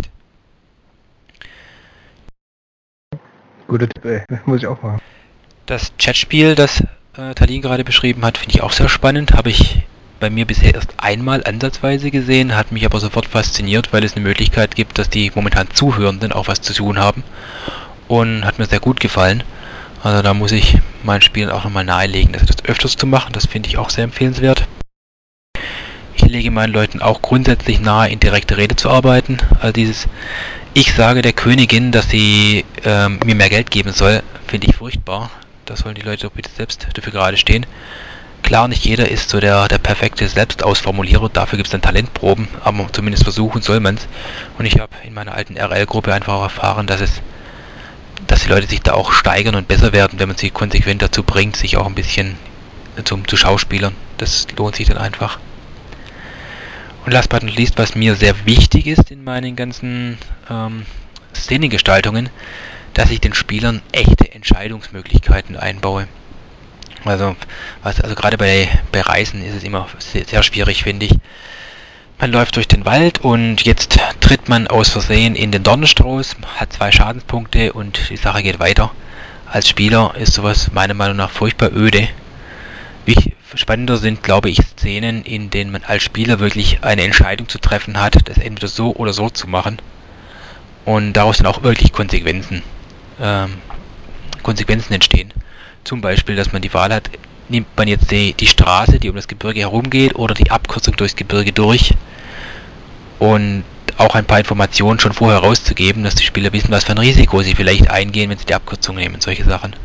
Gute Tipp, ey. Muss ich auch machen. Das Chatspiel, das äh, Talin gerade beschrieben hat, finde ich auch sehr spannend. Habe ich bei mir bisher erst einmal ansatzweise gesehen, hat mich aber sofort fasziniert, weil es eine Möglichkeit gibt, dass die momentan Zuhörenden auch was zu tun haben. Und hat mir sehr gut gefallen. Also da muss ich meinen Spielen auch nochmal nahelegen, das öfters zu machen. Das finde ich auch sehr empfehlenswert. Ich lege meinen Leuten auch grundsätzlich nahe, in direkter Rede zu arbeiten. Also dieses Ich sage der Königin, dass sie ähm, mir mehr Geld geben soll, finde ich furchtbar. Da sollen die Leute doch bitte selbst dafür gerade stehen. Klar, nicht jeder ist so der, der perfekte Selbstausformulierer, dafür gibt es dann Talentproben, aber zumindest versuchen soll man es. Und ich habe in meiner alten R L-Gruppe einfach erfahren, dass es, dass die Leute sich da auch steigern und besser werden, wenn man sie konsequent dazu bringt, sich auch ein bisschen zum, zu Schauspielern. Das lohnt sich dann einfach. Und last but not least, was mir sehr wichtig ist in meinen ganzen ähm, Szenengestaltungen, dass ich den Spielern echte Entscheidungsmöglichkeiten einbaue. Also, was, also gerade bei, bei Reisen ist es immer sehr, sehr schwierig, finde ich. Man läuft durch den Wald und jetzt tritt man aus Versehen in den Dornenstrauß, hat zwei Schadenspunkte und die Sache geht weiter. Als Spieler ist sowas meiner Meinung nach furchtbar öde. Wie spannender sind, glaube ich, Szenen, in denen man als Spieler wirklich eine Entscheidung zu treffen hat, das entweder so oder so zu machen. Und daraus dann auch wirklich Konsequenzen, ähm, Konsequenzen entstehen. Zum Beispiel, dass man die Wahl hat, nimmt man jetzt die, die Straße, die um das Gebirge herumgeht, oder die Abkürzung durchs Gebirge durch. Und auch ein paar Informationen schon vorher rauszugeben, dass die Spieler wissen, was für ein Risiko sie vielleicht eingehen, wenn sie die Abkürzung nehmen, solche Sachen.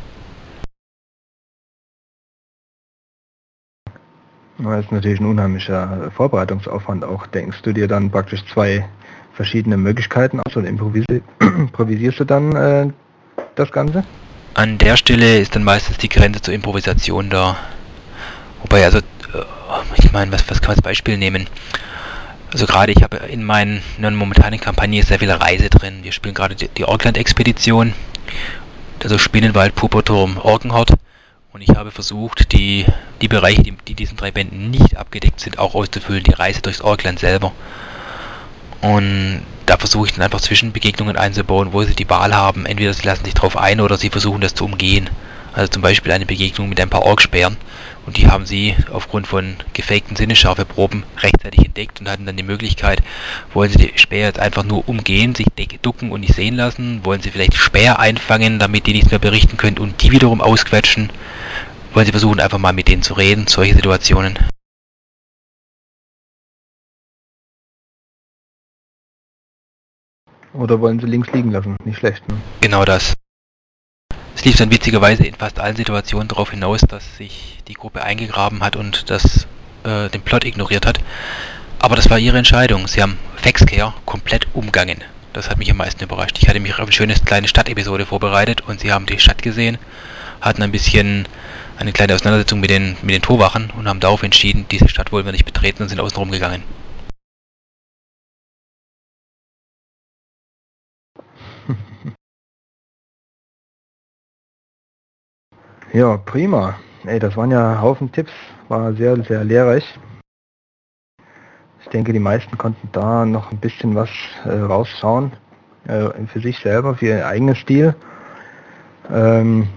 Das ist natürlich ein unheimlicher Vorbereitungsaufwand auch. Denkst du dir dann praktisch zwei verschiedene Möglichkeiten aus oder improvisi- improvisierst du dann äh, das Ganze? An der Stelle ist dann meistens die Grenze zur Improvisation da. Wobei, also, ich meine, was, was kann man als Beispiel nehmen? Also gerade, ich habe in meinen in momentanen Kampagne sehr viel Reise drin. Wir spielen gerade die, die Orkland-Expedition, also Spinnenwald, Purpurturm, Orkenhort. Und ich habe versucht, die, die Bereiche, die, die diesen drei Bänden nicht abgedeckt sind, auch auszufüllen. Die Reise durchs Orkland selber. Und da versuche ich dann einfach Zwischenbegegnungen einzubauen, wo sie die Wahl haben. Entweder sie lassen sich drauf ein oder sie versuchen das zu umgehen. Also zum Beispiel eine Begegnung mit ein paar Orkspären. Und die haben sie aufgrund von gefakten Sinnesschärfeproben rechtzeitig entdeckt und hatten dann die Möglichkeit, wollen sie die Späher jetzt einfach nur umgehen, sich ducken und nicht sehen lassen? Wollen sie vielleicht Späher einfangen, damit die nichts mehr berichten können und die wiederum ausquetschen? Wollen sie versuchen, einfach mal mit denen zu reden? Solche Situationen. Oder wollen sie links liegen lassen? Nicht schlecht, ne? Genau das. Es lief dann witzigerweise in fast allen Situationen darauf hinaus, dass sich die Gruppe eingegraben hat und das, äh, den Plot ignoriert hat. Aber das war ihre Entscheidung. Sie haben Faxcare komplett umgangen. Das hat mich am meisten überrascht. Ich hatte mich auf eine schöne kleine Stadtepisode vorbereitet und sie haben die Stadt gesehen, hatten ein bisschen eine kleine Auseinandersetzung mit den, mit den Torwachen und haben darauf entschieden, diese Stadt wollen wir nicht betreten und sind außen rum gegangen. Ja, prima. Ey, das waren ja Haufen Tipps. War sehr, sehr lehrreich. Ich denke, die meisten konnten da noch ein bisschen was äh, rausschauen. Äh, für sich selber, für ihren eigenen Stil. Ähm,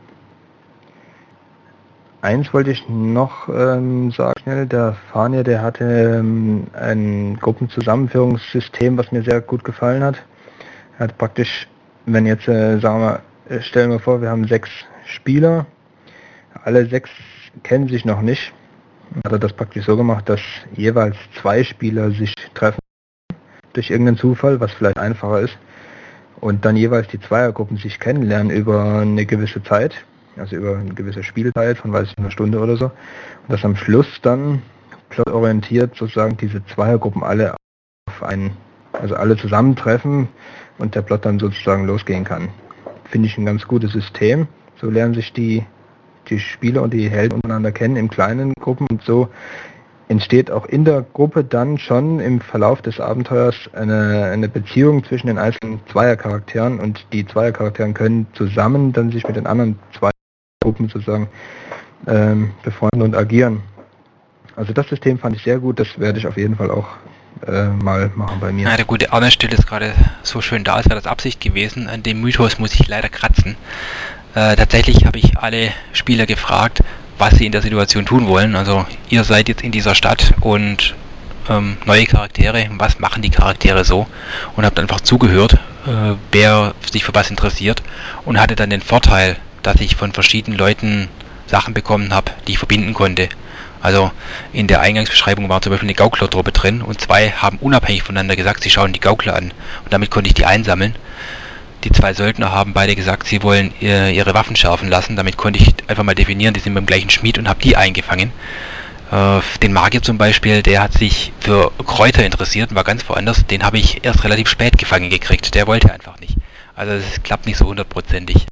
eins wollte ich noch ähm, sagen schnell. Der Fania, der hatte ähm, ein Gruppenzusammenführungssystem, was mir sehr gut gefallen hat. Er hat praktisch, wenn jetzt, äh, sagen wir, äh, stellen wir vor, wir haben sechs Spieler, alle sechs kennen sich noch nicht. Hat er das praktisch so gemacht, dass jeweils zwei Spieler sich treffen durch irgendeinen Zufall, was vielleicht einfacher ist, und dann jeweils die Zweiergruppen sich kennenlernen über eine gewisse Zeit, also über eine gewisse Spielzeit von, weiß ich, einer Stunde oder so, und dass am Schluss dann plotorientiert sozusagen diese Zweiergruppen alle auf einen, also alle zusammentreffen und der Plot dann sozusagen losgehen kann. Finde ich ein ganz gutes System. So lernen sich die, die Spieler und die Helden untereinander kennen in kleinen Gruppen und so entsteht auch in der Gruppe dann schon im Verlauf des Abenteuers eine, eine Beziehung zwischen den einzelnen Zweiercharakteren und die Zweiercharakteren können zusammen dann sich mit den anderen zwei Gruppen sozusagen ähm, befreunden und agieren. Also das System fand ich sehr gut, das werde ich auf jeden Fall auch äh, mal machen bei mir. Ja, der gute Arne stellt es gerade so schön da, es wäre das Absicht gewesen. An dem Mythos muss ich leider kratzen. Äh, tatsächlich habe ich alle Spieler gefragt, was sie in der Situation tun wollen. Also ihr seid jetzt in dieser Stadt und ähm, neue Charaktere, was machen die Charaktere so? Und habt einfach zugehört, äh, wer sich für was interessiert und hatte dann den Vorteil, dass ich von verschiedenen Leuten Sachen bekommen habe, die ich verbinden konnte. Also in der Eingangsbeschreibung war zum Beispiel eine Gauklertruppe drin und zwei haben unabhängig voneinander gesagt, sie schauen die Gaukler an. Und damit konnte ich die einsammeln. Die zwei Söldner haben beide gesagt, sie wollen äh, ihre Waffen schärfen lassen. Damit konnte ich einfach mal definieren, die sind beim gleichen Schmied und habe die eingefangen. Äh, den Magier zum Beispiel, der hat sich für Kräuter interessiert und war ganz woanders. Den habe ich erst relativ spät gefangen gekriegt. Der wollte einfach nicht. Also es klappt nicht so hundertprozentig.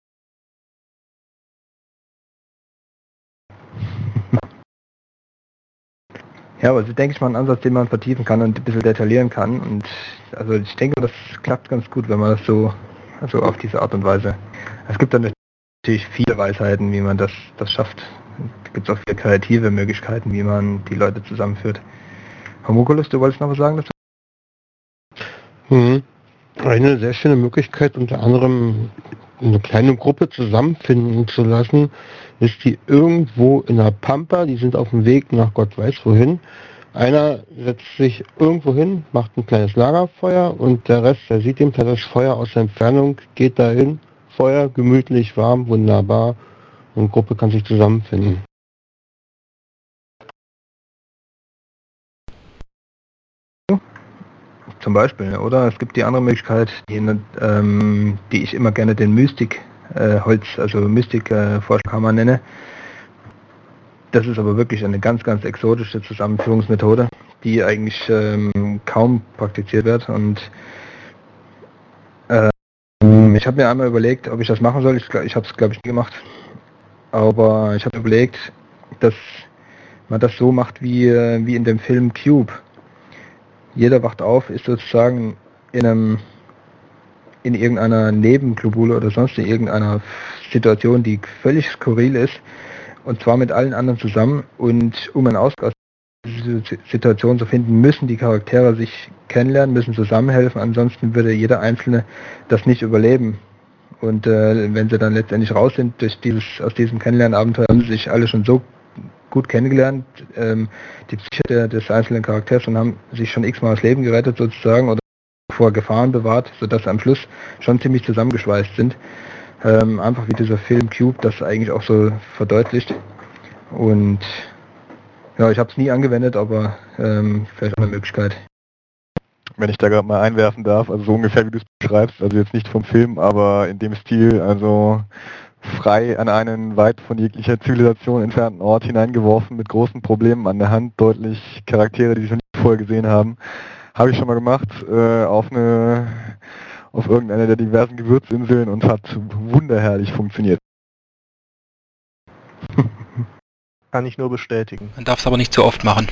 Ja, aber das ist, denke ich mal, ein Ansatz, den man vertiefen kann und ein bisschen detaillieren kann. Und also ich denke, das klappt ganz gut, wenn man das so, also auf diese Art und Weise. Es gibt dann natürlich viele Weisheiten, wie man das, das schafft. Es gibt auch viele kreative Möglichkeiten, wie man die Leute zusammenführt. Homunculus, du wolltest noch was sagen dazu? Mhm. Eine sehr schöne Möglichkeit, unter anderem eine kleine Gruppe zusammenfinden zu lassen, ist die irgendwo in der Pampa, die sind auf dem Weg nach Gott weiß wohin. Einer setzt sich irgendwo hin, macht ein kleines Lagerfeuer und der Rest, der sieht eben das Feuer aus der Entfernung, geht dahin, Feuer, gemütlich, warm, wunderbar und Gruppe kann sich zusammenfinden. Zum Beispiel, oder? Es gibt die andere Möglichkeit, die, ähm, die ich immer gerne den Mystik äh, Holz, also Mystik äh, Vorschlaghammer nenne. Das ist aber wirklich eine ganz, ganz exotische Zusammenführungsmethode, die eigentlich ähm, kaum praktiziert wird. Und ähm, ich habe mir einmal überlegt, ob ich das machen soll. Ich, ich habe es, glaube ich, nie gemacht. Aber ich habe überlegt, dass man das so macht wie, äh, wie in dem Film Cube. Jeder wacht auf, ist sozusagen in einem in irgendeiner Nebenglobule oder sonst in irgendeiner Situation, die völlig skurril ist, und zwar mit allen anderen zusammen. Und um einen Ausgang aus dieser Situation zu finden, müssen die Charaktere sich kennenlernen, müssen zusammenhelfen, ansonsten würde jeder Einzelne das nicht überleben. Und äh, wenn sie dann letztendlich raus sind durch dieses, aus diesem Kennenlernabenteuer, haben sie sich alle schon so gut kennengelernt, ähm, die Psyche des einzelnen Charakters, und haben sich schon x-mal das Leben gerettet sozusagen oder vor Gefahren bewahrt, sodass sie am Schluss schon ziemlich zusammengeschweißt sind. Ähm, einfach wie dieser Film Cube das eigentlich auch so verdeutlicht. Und ja, ich habe es nie angewendet, aber ähm, vielleicht auch eine Möglichkeit. Wenn ich da gerade mal einwerfen darf, also so ungefähr wie du es beschreibst, also jetzt nicht vom Film, aber in dem Stil, also frei an einen weit von jeglicher Zivilisation entfernten Ort hineingeworfen, mit großen Problemen an der Hand, deutlich Charaktere, die sie noch nicht vorher gesehen haben. Habe ich schon mal gemacht, äh, auf eine, auf irgendeiner der diversen Gewürzinseln und hat wunderherrlich funktioniert. Kann ich nur bestätigen. Man darf es aber nicht zu oft machen.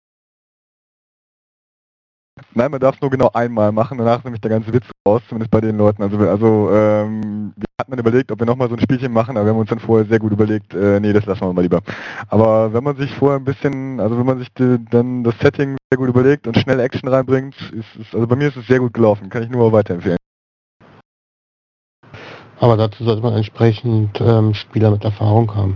Nein, man darf es nur genau einmal machen, danach ist nämlich der ganze Witz raus, zumindest bei den Leuten. Also, also ähm, wir hatten dann überlegt, ob wir nochmal so ein Spielchen machen, aber wir haben uns dann vorher sehr gut überlegt, äh, nee, das lassen wir mal lieber. Aber wenn man sich vorher ein bisschen, also wenn man sich die, dann das Setting sehr gut überlegt und schnell Action reinbringt, ist es, also bei mir ist es sehr gut gelaufen, kann ich nur weiterempfehlen. Aber dazu sollte man entsprechend ähm, Spieler mit Erfahrung haben.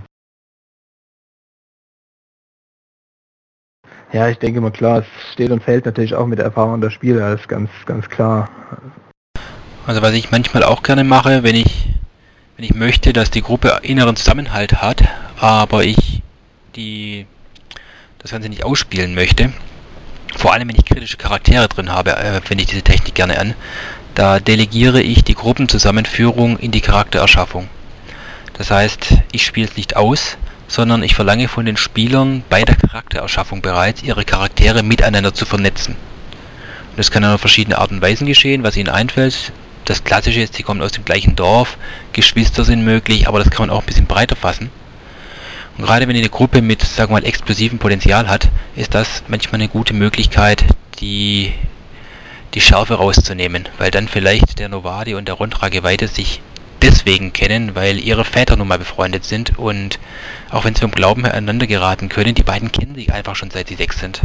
Ja, ich denke mal, klar, es steht und fällt natürlich auch mit der Erfahrung der Spieler, das ist ganz, ganz klar. Also was ich manchmal auch gerne mache, wenn ich wenn ich möchte, dass die Gruppe inneren Zusammenhalt hat, aber ich die das Ganze nicht ausspielen möchte, vor allem wenn ich kritische Charaktere drin habe, äh, finde ich diese Technik gerne an, da delegiere ich die Gruppenzusammenführung in die Charaktererschaffung. Das heißt, ich spiele es nicht aus, sondern ich verlange von den Spielern bei der Charaktererschaffung bereits, ihre Charaktere miteinander zu vernetzen. Und das kann auf verschiedene Arten und Weisen geschehen, was ihnen einfällt. Das Klassische ist, sie kommen aus dem gleichen Dorf, Geschwister sind möglich, aber das kann man auch ein bisschen breiter fassen. Und gerade wenn eine Gruppe mit, sagen wir mal, explosivem Potenzial hat, ist das manchmal eine gute Möglichkeit, die, die Schärfe rauszunehmen, weil dann vielleicht der Novadi und der Rondra Geweihte sich deswegen kennen, weil ihre Väter nun mal befreundet sind, und auch wenn sie vom Glauben her aneinander geraten können, die beiden kennen sich einfach schon seit sie sechs sind.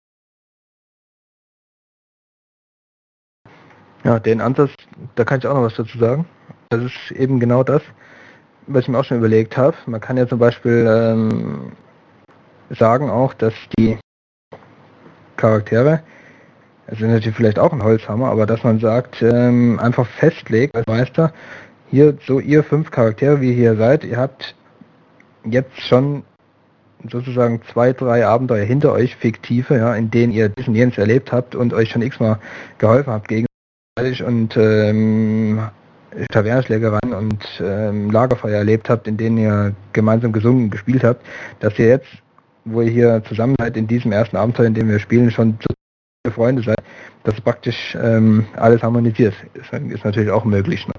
Ja, den Ansatz, da kann ich auch noch was dazu sagen. Das ist eben genau das, was ich mir auch schon überlegt habe. Man kann ja zum Beispiel ähm, sagen auch, dass die Charaktere, es ist natürlich vielleicht auch ein Holzhammer, aber dass man sagt, ähm, einfach festlegt als Meister, hier, so ihr fünf Charaktere, wie ihr hier seid, ihr habt jetzt schon sozusagen zwei, drei Abenteuer hinter euch, fiktive, ja, in denen ihr dies und jenes erlebt habt und euch schon x-mal geholfen habt gegenseitig und ähm, Tavernenschlägereien und ähm, Lagerfeuer erlebt habt, in denen ihr gemeinsam gesungen und gespielt habt, dass ihr jetzt, wo ihr hier zusammen seid, in diesem ersten Abenteuer, in dem wir spielen, schon so Freunde seid, dass praktisch ähm, alles harmonisiert. Ist, ist natürlich auch möglich. Ne?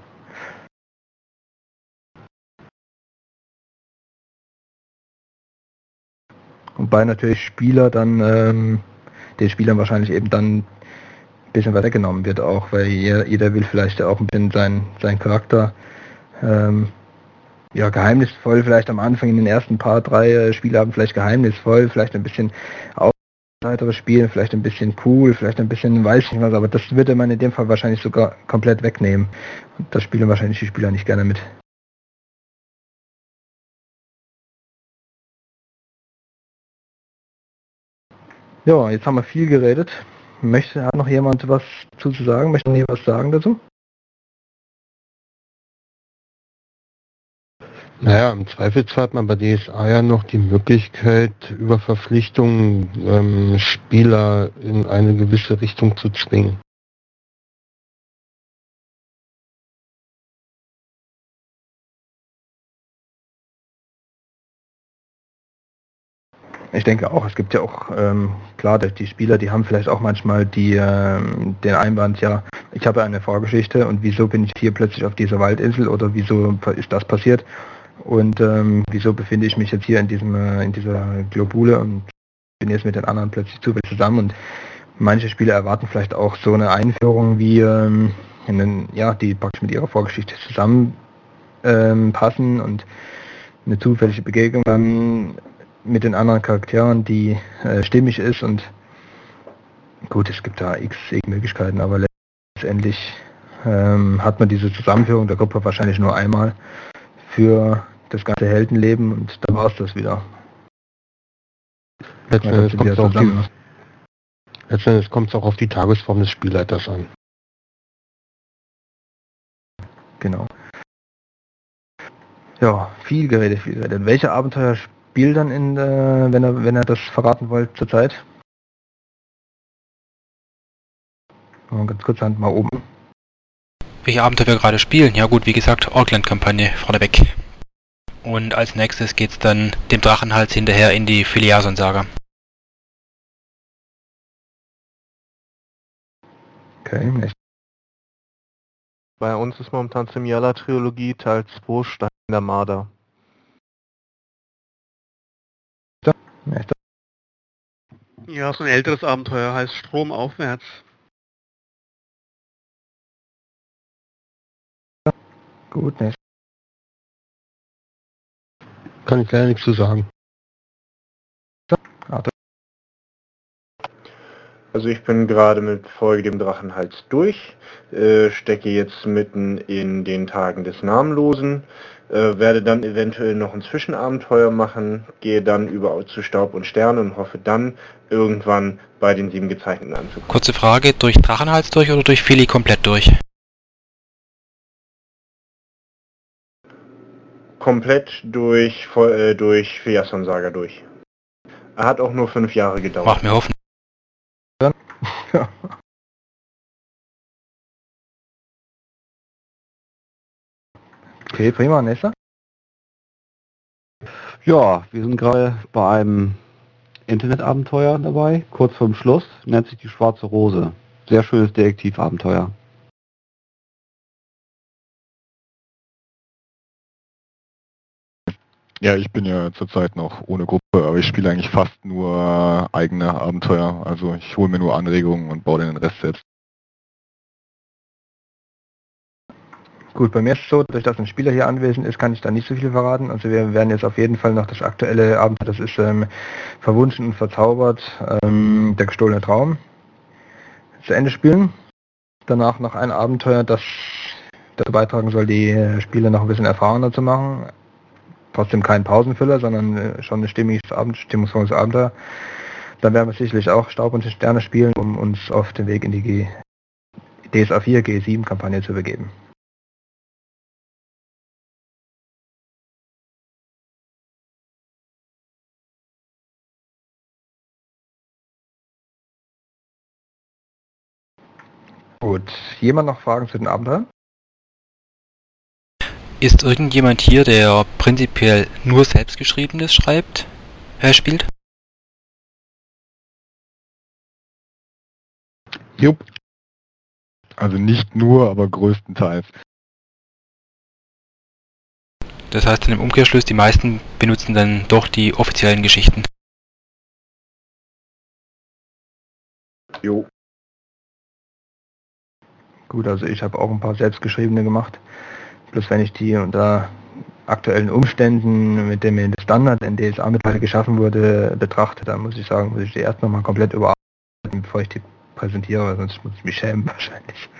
Wobei natürlich Spieler dann, ähm, den Spielern wahrscheinlich eben dann ein bisschen was weggenommen wird auch, weil jeder, jeder will vielleicht auch ein bisschen seinen sein Charakter ähm, ja, geheimnisvoll vielleicht am Anfang in den ersten paar, drei äh, Spielabenden vielleicht geheimnisvoll, vielleicht ein bisschen Außenseiter spielen, vielleicht ein bisschen cool, vielleicht ein bisschen weiß ich nicht was, aber das würde man in dem Fall wahrscheinlich sogar komplett wegnehmen. Und das spielen wahrscheinlich die Spieler nicht gerne mit. Ja, jetzt haben wir viel geredet. Möchte, hat noch jemand was zu sagen? Möchte noch jemand was sagen dazu? Naja, im Zweifelsfall hat man bei D S A ja noch die Möglichkeit, über Verpflichtungen ähm, Spieler in eine gewisse Richtung zu zwingen. Ich denke auch, es gibt ja auch, ähm, klar, die Spieler, die haben vielleicht auch manchmal die, ähm, den Einwand, ja, ich habe eine Vorgeschichte und wieso bin ich hier plötzlich auf dieser Waldinsel oder wieso ist das passiert und ähm, wieso befinde ich mich jetzt hier in diesem äh, in dieser Globule und bin jetzt mit den anderen plötzlich zufällig zusammen und manche Spieler erwarten vielleicht auch so eine Einführung wie, ähm, in den, ja, die praktisch mit ihrer Vorgeschichte zusammen ähm, passen und eine zufällige Begegnung dann mit den anderen Charakteren, die äh, stimmig ist und gut, es gibt da x Möglichkeiten, aber letztendlich ähm, hat man diese Zusammenführung der Gruppe wahrscheinlich nur einmal für das ganze Heldenleben und dann war es das wieder. Letztendlich kommt es auch, die, letztendlich kommt's auch auf die Tagesform des Spielleiters an. Genau. Ja, viel geredet, viel geredet. Welche Abenteuer spielt dann in, äh, wenn er wenn er das verraten wollt zurzeit? Mal ganz kurz Hand mal oben. Welche Abenteuer wir gerade spielen? Ja gut, wie gesagt, Orkland-Kampagne vorneweg. Und als nächstes geht's dann dem Drachenhals hinterher in die Filiason-Saga. Okay, nicht. Bei uns ist momentan Semiala-Trilogie Teil zwei Stein der Marder. Nicht. Ja, so ein älteres Abenteuer heißt Stromaufwärts. Gut, nicht. Kann ich leider nichts zu sagen. Also ich bin gerade mit Folge dem Drachenhals durch, äh, stecke jetzt mitten in den Tagen des Namenlosen, äh, werde dann eventuell noch ein Zwischenabenteuer machen, gehe dann über zu Staub und Sterne und hoffe dann irgendwann bei den sieben Gezeichneten anzukommen. Kurze Frage, durch Drachenhals durch oder durch Fili komplett durch? Komplett durch, äh, durch Filiason Saga durch. Er hat auch nur fünf Jahre gedauert. Macht mir Hoffnung. Ja. Okay, prima, nächster. Ja, wir sind gerade bei einem Internetabenteuer dabei, kurz vorm Schluss, nennt sich die Schwarze Rose. Sehr schönes Detektivabenteuer. Ja, ich bin ja zurzeit noch ohne Gruppe, aber ich spiele eigentlich fast nur eigene Abenteuer. Also ich hole mir nur Anregungen und baue dann den Rest selbst. Gut, bei mir ist es so, durch das ein Spieler hier anwesend ist, kann ich da nicht so viel verraten. Also wir werden jetzt auf jeden Fall noch das aktuelle Abenteuer, das ist ähm, Verwunschen und Verzaubert, ähm, der gestohlene Traum, zu Ende spielen. Danach noch ein Abenteuer, das dazu beitragen soll, die Spieler noch ein bisschen erfahrener zu machen. Trotzdem kein Pausenfüller, sondern äh, schon ein stimmiges Abend, stimmungsvolles Abenteuer. Dann werden wir sicherlich auch Staub und Sterne spielen, um uns auf den Weg in die G D S A vier G sieben Kampagne zu begeben. Gut, jemand noch Fragen zu den Abenteuern? Ist irgendjemand hier, der prinzipiell nur Selbstgeschriebenes schreibt, äh, spielt? Jupp. Also nicht nur, aber größtenteils. Das heißt dann im Umkehrschluss, die meisten benutzen dann doch die offiziellen Geschichten. Jo. Gut, also ich habe auch ein paar selbstgeschriebene gemacht. Bloß wenn ich die unter aktuellen Umständen, mit dem der Standard in D S A mittlerweile geschaffen wurde, betrachte, dann muss ich sagen, muss ich die erst nochmal komplett überarbeiten, bevor ich die präsentiere, weil sonst muss ich mich schämen wahrscheinlich.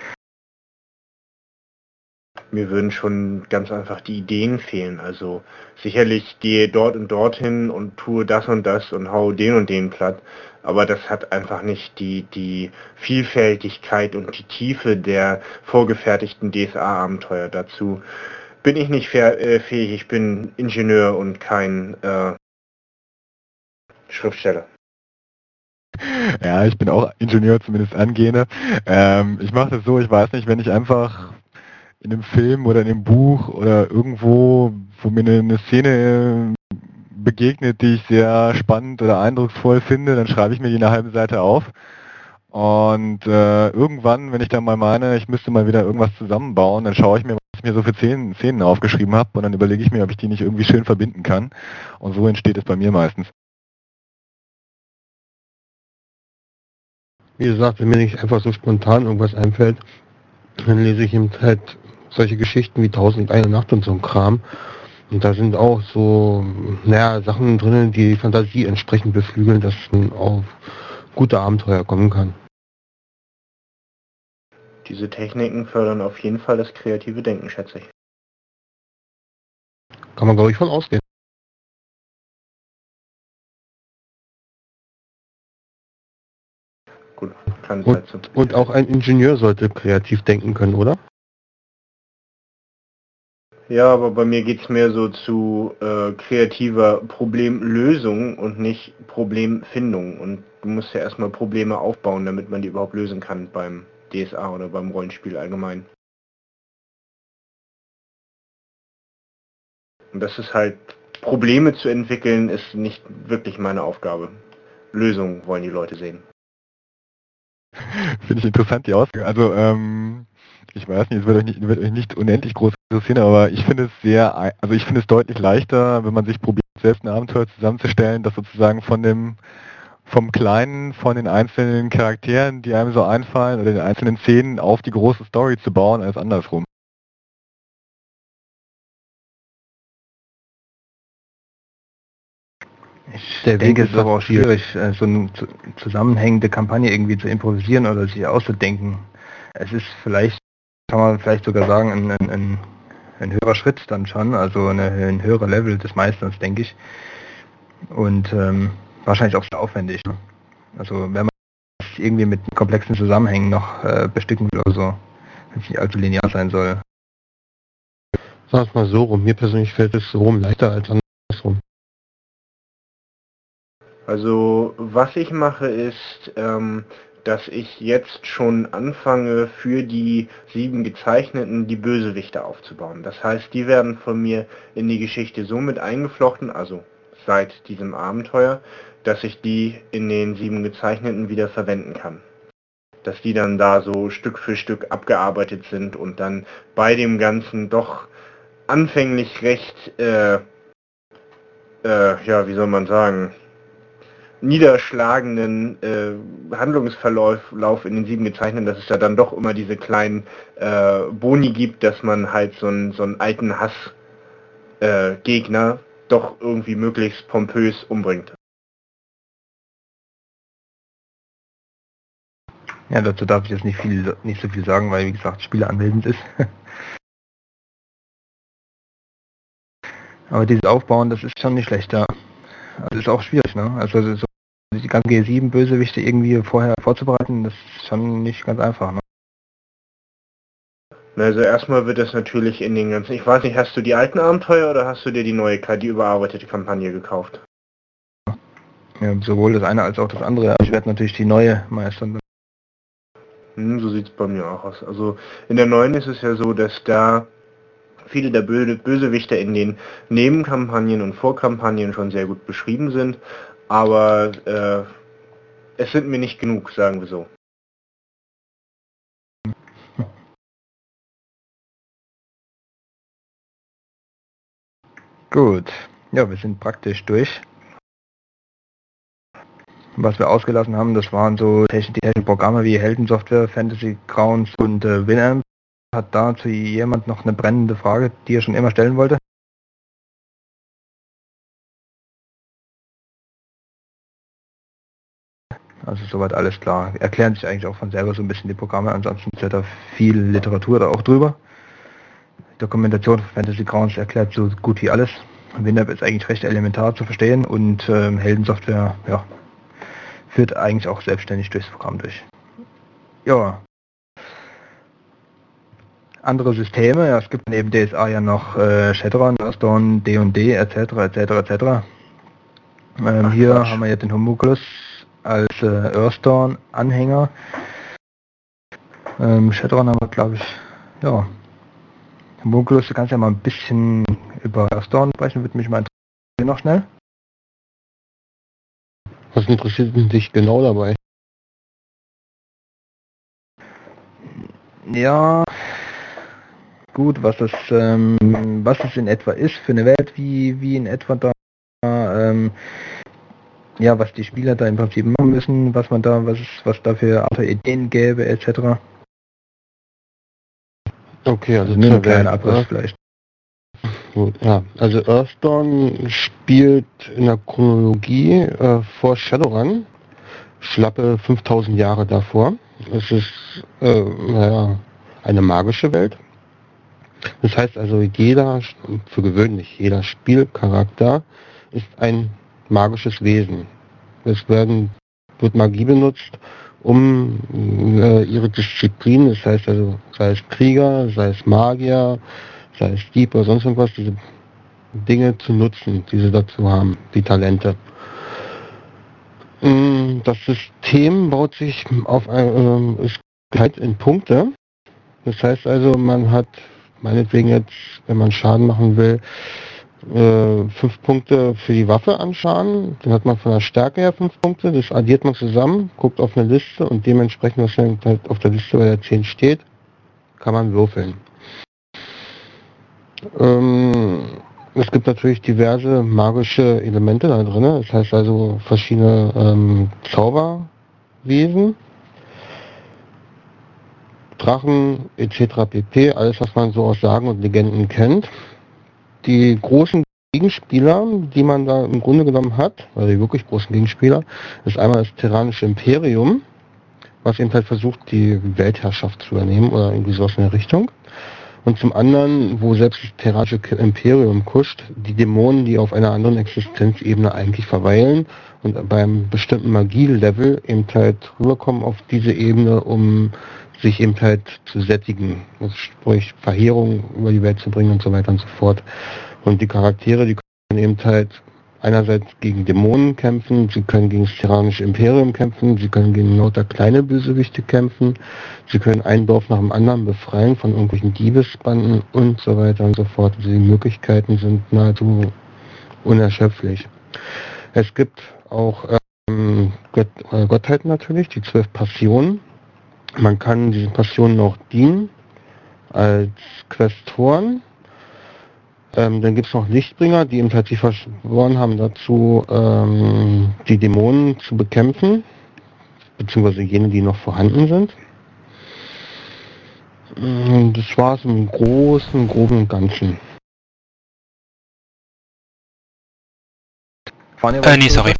Mir würden schon ganz einfach die Ideen fehlen. Also sicherlich gehe dort und dorthin und tue das und das und hau den und den platt. Aber das hat einfach nicht die, die Vielfältigkeit und die Tiefe der vorgefertigten D S A-Abenteuer. Dazu bin ich nicht fähig. Ich bin Ingenieur und kein äh, Schriftsteller. Ja, ich bin auch Ingenieur, zumindest angehender. Ähm, ich mache das so, ich weiß nicht, wenn ich einfach in einem Film oder in einem Buch oder irgendwo, wo mir eine, eine Szene begegnet, die ich sehr spannend oder eindrucksvoll finde, dann schreibe ich mir die eine halbe Seite auf. Und äh, irgendwann, wenn ich dann mal meine, ich müsste mal wieder irgendwas zusammenbauen, dann schaue ich mir, was ich mir so für Szenen, Szenen aufgeschrieben habe und dann überlege ich mir, ob ich die nicht irgendwie schön verbinden kann. Und so entsteht es bei mir meistens. Wie gesagt, wenn mir nicht einfach so spontan irgendwas einfällt, dann lese ich eben halt solche Geschichten wie Tausend und eine Nacht und so ein Kram. Und da sind auch so, naja, Sachen drinnen, die die Fantasie entsprechend beflügeln, dass man auf gute Abenteuer kommen kann. Diese Techniken fördern auf jeden Fall das kreative Denken, schätze ich. Kann man, glaube ich, von ausgehen. Gut, kann Und, halt so. und auch ein Ingenieur sollte kreativ denken können, oder? Ja, aber bei mir geht's mehr so zu äh, kreativer Problemlösung und nicht Problemfindung. Und du musst ja erstmal Probleme aufbauen, damit man die überhaupt lösen kann beim D S A oder beim Rollenspiel allgemein. Und das ist halt, Probleme zu entwickeln, ist nicht wirklich meine Aufgabe. Lösungen wollen die Leute sehen. Finde ich interessant, die Ausgabe. Also, ähm, ich weiß nicht, es wird euch nicht, wird euch nicht unendlich groß interessieren, aber ich finde es sehr, also ich finde es deutlich leichter, wenn man sich probiert, selbst ein Abenteuer zusammenzustellen, das sozusagen von dem, vom Kleinen, von den einzelnen Charakteren, die einem so einfallen, oder den einzelnen Szenen auf die große Story zu bauen, als andersrum. Ich Der denke, es ist aber auch schwierig, so eine zusammenhängende Kampagne irgendwie zu improvisieren oder sich auszudenken. Es ist vielleicht, kann man vielleicht sogar sagen, ein, ein, ein, ein höherer Schritt dann schon, also eine, ein höherer Level des Meisters, denke ich. Und ähm, wahrscheinlich auch sehr aufwendig. Ne? Also wenn man das irgendwie mit komplexen Zusammenhängen noch äh, bestücken will oder so, wenn es nicht allzu linear sein soll. Sag mal so rum, mir persönlich fällt es so rum leichter als andersrum. Also was ich mache ist, ähm, dass ich jetzt schon anfange, für die sieben Gezeichneten die Bösewichte aufzubauen. Das heißt, die werden von mir in die Geschichte so mit eingeflochten, also seit diesem Abenteuer, dass ich die in den sieben Gezeichneten wieder verwenden kann. Dass die dann da so Stück für Stück abgearbeitet sind und dann bei dem Ganzen doch anfänglich recht, äh, äh, ja, wie soll man sagen, niederschlagenden äh, Handlungsverlauf Lauf in den sieben Gezeichneten, dass es ja dann doch immer diese kleinen äh, Boni gibt, dass man halt so einen, so einen alten Hass-Gegner äh, Gegner doch irgendwie möglichst pompös umbringt. Ja, dazu darf ich jetzt nicht viel, nicht so viel sagen, weil wie gesagt, Spiele anmeldend ist. Aber dieses Aufbauen, das ist schon nicht schlecht, ja. Also ist auch schwierig, ne? Also so die ganzen G sieben Bösewichte irgendwie vorher vorzubereiten, das ist schon nicht ganz einfach, ne? Also erstmal wird das natürlich in den ganzen, ich weiß nicht, hast du die alten Abenteuer oder hast du dir die neue, die überarbeitete Kampagne gekauft? Ja, sowohl das eine als auch das andere, aber ich werde natürlich die neue meistern. Hm, so sieht es bei mir auch aus. Also in der neuen ist es ja so, dass da viele der Bö Bösewichte in den Nebenkampagnen und Vorkampagnen schon sehr gut beschrieben sind, aber äh, es sind mir nicht genug, sagen wir so. Gut, ja, wir sind praktisch durch. Was wir ausgelassen haben, das waren so technische Programme wie Heldensoftware, Fantasy Grounds und äh, Winamp. Hat dazu jemand noch eine brennende Frage, die er schon immer stellen wollte? Also soweit alles klar. Erklären sich eigentlich auch von selber so ein bisschen die Programme, ansonsten ist ja da viel Literatur da auch drüber. Dokumentation von Fantasy Grounds erklärt so gut wie alles. Winamp ist eigentlich recht elementar zu verstehen und ähm, Heldensoftware, ja, führt eigentlich auch selbstständig durchs Programm durch. Ja. Andere Systeme, ja, es gibt neben D S A ja noch äh, Shadowrun, Earthdawn, D und D et cetera et cetera et cetera. Ähm, Ach, hier Quatsch. Haben wir jetzt den Homunculus als äh, Earthdawn Anhänger. Ähm, Shadowrun haben wir, glaube ich, ja. Homunculus, du kannst ja mal ein bisschen über Earthdawn sprechen, würde mich mal interessieren noch schnell. Was interessiert dich genau dabei? Ja, gut, was das, ähm, was es in etwa ist für eine Welt, wie, wie in etwa da, ähm, ja, was die Spieler da im Prinzip machen müssen, was man da, was es, was da für andere Ideen gäbe, et cetera. Okay, also, also nur ein kleiner Abriss vielleicht. Gut, ja, also Earthdawn spielt in der Chronologie äh, vor Shadowrun, schlappe fünftausend Jahre davor. Es ist, äh, naja, eine magische Welt. Das heißt also, jeder, für gewöhnlich jeder Spielcharakter ist ein magisches Wesen. Es werden, wird Magie benutzt, um äh, ihre Disziplin, das heißt also, sei es Krieger, sei es Magier, sei es Dieb oder sonst irgendwas, diese Dinge zu nutzen, die sie dazu haben, die Talente. Das System baut sich auf ein, äh, ist geteilt in Punkte. Das heißt also, man hat meinetwegen jetzt, wenn man Schaden machen will, äh, fünf Punkte für die Waffe an Schaden. Dann hat man von der Stärke her fünf Punkte. Das addiert man zusammen, guckt auf eine Liste und dementsprechend, was halt auf der Liste bei der zehn steht, kann man würfeln. Ähm, es gibt natürlich diverse magische Elemente da drin. Das heißt also verschiedene ähm, Zauberwesen, Drachen et cetera pp. Alles, was man so aus Sagen und Legenden kennt. Die großen Gegenspieler, die man da im Grunde genommen hat, also die wirklich großen Gegenspieler, ist einmal das Terranische Imperium, was eben halt versucht, die Weltherrschaft zu übernehmen oder irgendwie sowas in der Richtung. Und zum anderen, wo selbst das Terranische Imperium kuscht, die Dämonen, die auf einer anderen Existenzebene eigentlich verweilen und beim bestimmten Magielevel eben halt rüberkommen auf diese Ebene, um sich eben halt zu sättigen, also sprich Verheerung über die Welt zu bringen und so weiter und so fort. Und die Charaktere, die können eben halt einerseits gegen Dämonen kämpfen, sie können gegen das Terranische Imperium kämpfen, sie können gegen lauter kleine Bösewichte kämpfen, sie können ein Dorf nach dem anderen befreien von irgendwelchen Diebesbanden und so weiter und so fort. Also die Möglichkeiten sind nahezu unerschöpflich. Es gibt auch ähm, Gott, äh, Gottheiten natürlich, die zwölf Passionen. Man kann diesen Passionen auch dienen als Questoren. Ähm, dann gibt es noch Lichtbringer, die eben halt sich verschworen haben dazu, ähm, die Dämonen zu bekämpfen, beziehungsweise jene, die noch vorhanden sind. Das war es im Großen, Groben und Ganzen. Äh, nee, sorry.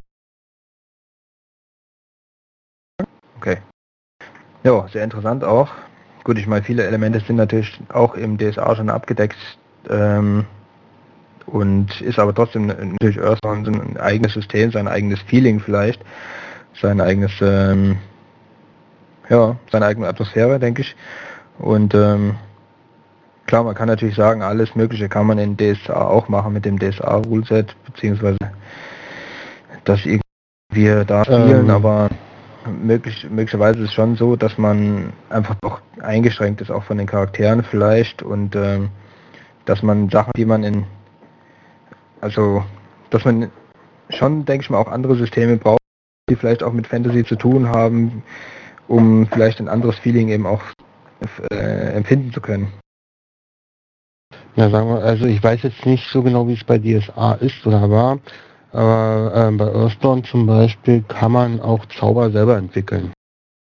Okay. Ja, sehr interessant auch. Gut, ich meine, viele Elemente sind natürlich auch im D S A schon abgedeckt. Ähm, und ist aber trotzdem natürlich Earthdawn so ein eigenes System, sein eigenes Feeling vielleicht, sein eigenes, ähm, ja, seine eigene Atmosphäre, denke ich. Und ähm, klar, man kann natürlich sagen, alles Mögliche kann man in D S A auch machen mit dem D S A-Ruleset, beziehungsweise das irgendwie da spielen, ähm, aber möglich, möglicherweise ist es schon so, dass man einfach doch eingeschränkt ist, auch von den Charakteren vielleicht, und ähm, dass man Sachen, die man in, also, dass man schon, denke ich mal, auch andere Systeme braucht, die vielleicht auch mit Fantasy zu tun haben, um vielleicht ein anderes Feeling eben auch äh, empfinden zu können. Ja, sagen wir, also ich weiß jetzt nicht so genau, wie es bei D S A ist oder war, aber äh, bei Earthdawn zum Beispiel kann man auch Zauber selber entwickeln.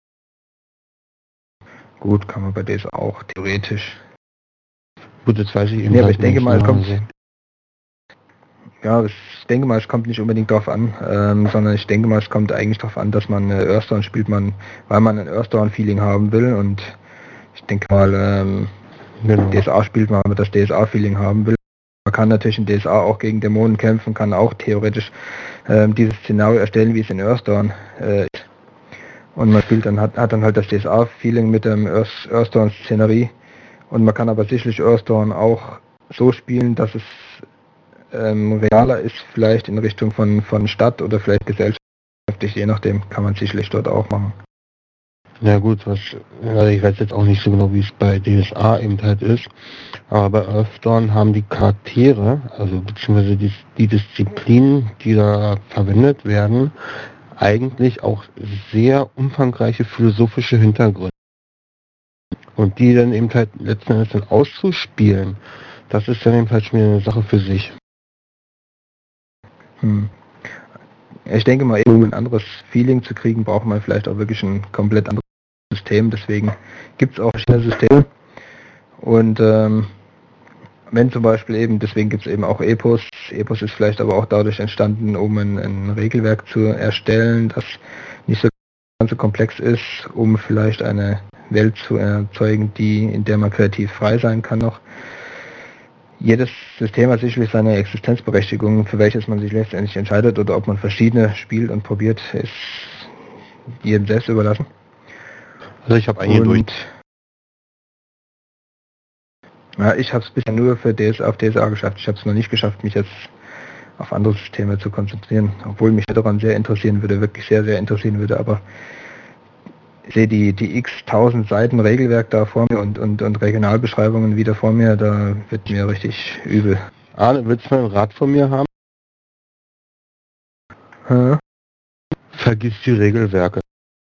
Gut, kann man bei D S A auch theoretisch. Gut, jetzt weiß ich eben Nee, aber halt ich denke nicht, mal, es ja, kommt, also. ja, ich denke mal, es kommt nicht unbedingt darauf an, ähm, sondern ich denke mal, es kommt eigentlich darauf an, dass man äh, Earthdawn spielt, man, weil man ein Earthdawn-Feeling haben will, und ich denke mal, ähm, Genau. D S A spielt man, weil man das D S A-Feeling haben will. Man kann natürlich in D S A auch gegen Dämonen kämpfen, kann auch theoretisch ähm, dieses Szenario erstellen, wie es in Earthdawn äh, ist. Und man spielt dann, hat, hat dann halt das D S A-Feeling mit dem Earth, Earthdawn-Szenerie. Und man kann aber sicherlich Earthdawn auch so spielen, dass es ähm, realer ist, vielleicht in Richtung von, von Stadt oder vielleicht gesellschaftlich, je nachdem, kann man sicherlich dort auch machen. Ja gut, was, also ich weiß jetzt auch nicht so genau, wie es bei D S A eben halt ist, aber bei Earthdawn haben die Charaktere, also beziehungsweise die, die Disziplinen, die da verwendet werden, eigentlich auch sehr umfangreiche philosophische Hintergründe. Und die dann eben halt letzten Endes dann auszuspielen, das ist dann eben halt schon wieder eine Sache für sich. Hm. Ich denke mal, um ein anderes Feeling zu kriegen, braucht man vielleicht auch wirklich ein komplett anderes System. Deswegen gibt es auch verschiedene Systeme. Und ähm, wenn zum Beispiel eben, deswegen gibt es eben auch Epos. Epos ist vielleicht aber auch dadurch entstanden, um ein, ein Regelwerk zu erstellen, das nicht so ganz so komplex ist, um vielleicht eine Welt zu erzeugen, die, in der man kreativ frei sein kann noch. Jedes System hat sicherlich seine Existenzberechtigung, für welches man sich letztendlich entscheidet, oder ob man verschiedene spielt und probiert, ist jedem selbst überlassen. Also ich habe einige durch. Ja, ich habe es bisher nur für D S A, auf D S A geschafft. Ich habe es noch nicht geschafft, mich jetzt auf andere Systeme zu konzentrieren, obwohl mich daran sehr interessieren würde, wirklich sehr, sehr interessieren würde, aber ich sehe die, die x tausend Seiten Regelwerk da vor mir und, und, und Regionalbeschreibungen wieder vor mir, da wird mir richtig übel. Arne, willst du mal einen Rat von mir haben? Hm? Vergiss die Regelwerke.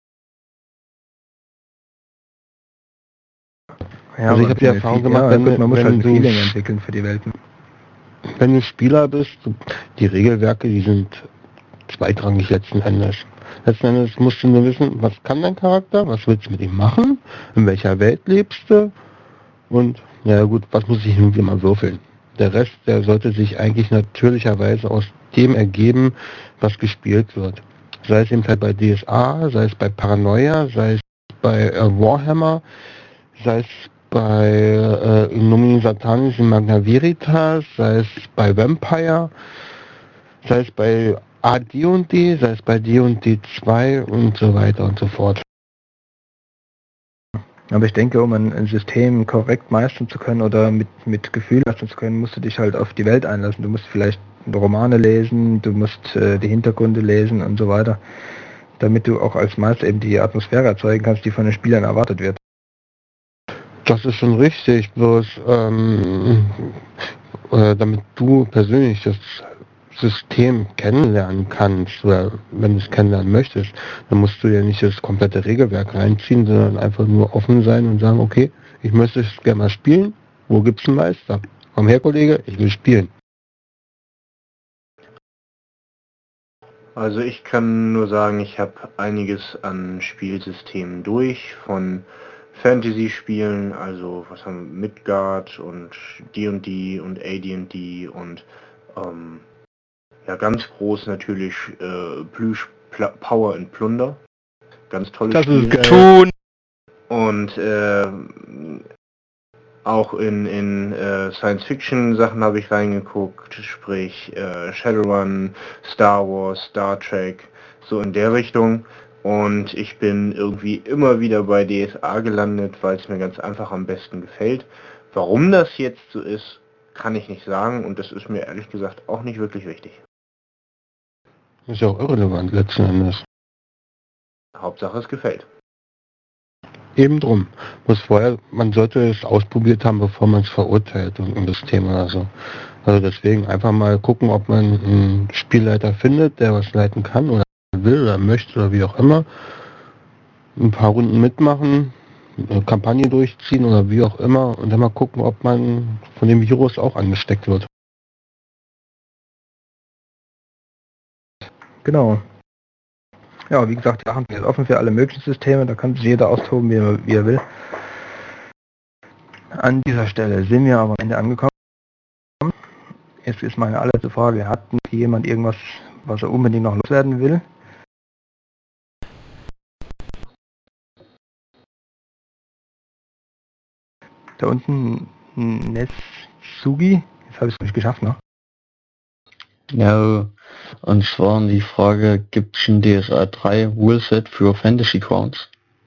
Ja, also ich habe die Erfahrung gemacht, ja, wenn, gut, man muss wenn halt ein du Feeling entwickeln für die Welten. Wenn du Spieler bist, die Regelwerke, die sind zweitrangig letzten Endes. Letzten Endes musst du nur wissen, was kann dein Charakter, was willst du mit ihm machen, in welcher Welt lebst du und, ja gut, was muss ich irgendwie mal würfeln. Der Rest, der sollte sich eigentlich natürlicherweise aus dem ergeben, was gespielt wird. Sei es eben halt bei D S A, sei es bei Paranoia, sei es bei äh, Warhammer, sei es bei äh, Nomini Satanis in Magna Veritas, sei es bei Vampire, sei es bei A D und D, sei es bei D und D zwei und so weiter und so fort. Aber ich denke, um ein, ein System korrekt meistern zu können oder mit, mit Gefühl meistern zu können, musst du dich halt auf die Welt einlassen. Du musst vielleicht Romane lesen, du musst äh, die Hintergründe lesen und so weiter, damit du auch als Meister eben die Atmosphäre erzeugen kannst, die von den Spielern erwartet wird. Das ist schon richtig, bloß ähm, äh, damit du persönlich das System kennenlernen kannst, oder wenn du es kennenlernen möchtest, dann musst du ja nicht das komplette Regelwerk reinziehen, sondern einfach nur offen sein und sagen, okay, ich möchte es gerne mal spielen, wo gibt's einen Meister? Komm her, Kollege, ich will spielen. Also ich kann nur sagen, ich habe einiges an Spielsystemen durch, von Fantasy-Spielen, also was haben wir, Midgard und D und D und A D und D und ähm, ja, ganz groß natürlich äh, Plüsch, Pla Power and Plunder. Ganz tolles Das Spiel. ist geil. Tun! Und äh, auch in, in äh, Science-Fiction-Sachen habe ich reingeguckt, sprich äh, Shadowrun, Star Wars, Star Trek, so in der Richtung. Und ich bin irgendwie immer wieder bei D S A gelandet, weil es mir ganz einfach am besten gefällt. Warum das jetzt so ist, kann ich nicht sagen und das ist mir ehrlich gesagt auch nicht wirklich wichtig. Ist ja auch irrelevant letzten Endes. Hauptsache es gefällt. Eben drum. Muss vorher, man sollte es ausprobiert haben, bevor man es verurteilt und, und das Thema also. Also deswegen einfach mal gucken, ob man einen Spielleiter findet, der was leiten kann oder will oder möchte oder wie auch immer. Ein paar Runden mitmachen, eine Kampagne durchziehen oder wie auch immer und dann mal gucken, ob man von dem Virus auch angesteckt wird. Genau. Ja, wie gesagt, die Sachen sind offen für alle möglichen Systeme, da kann sich jeder austoben, wie er, wie er will. An dieser Stelle sind wir aber am Ende angekommen. Jetzt ist meine allerletzte Frage, hat jemand irgendwas, was er unbedingt noch loswerden will? Da unten Netsugi, jetzt habe ich es nicht geschafft, ne? Ja, und zwar die Frage, gibt es ein D S A drei Rule-Set für Fantasy Grounds?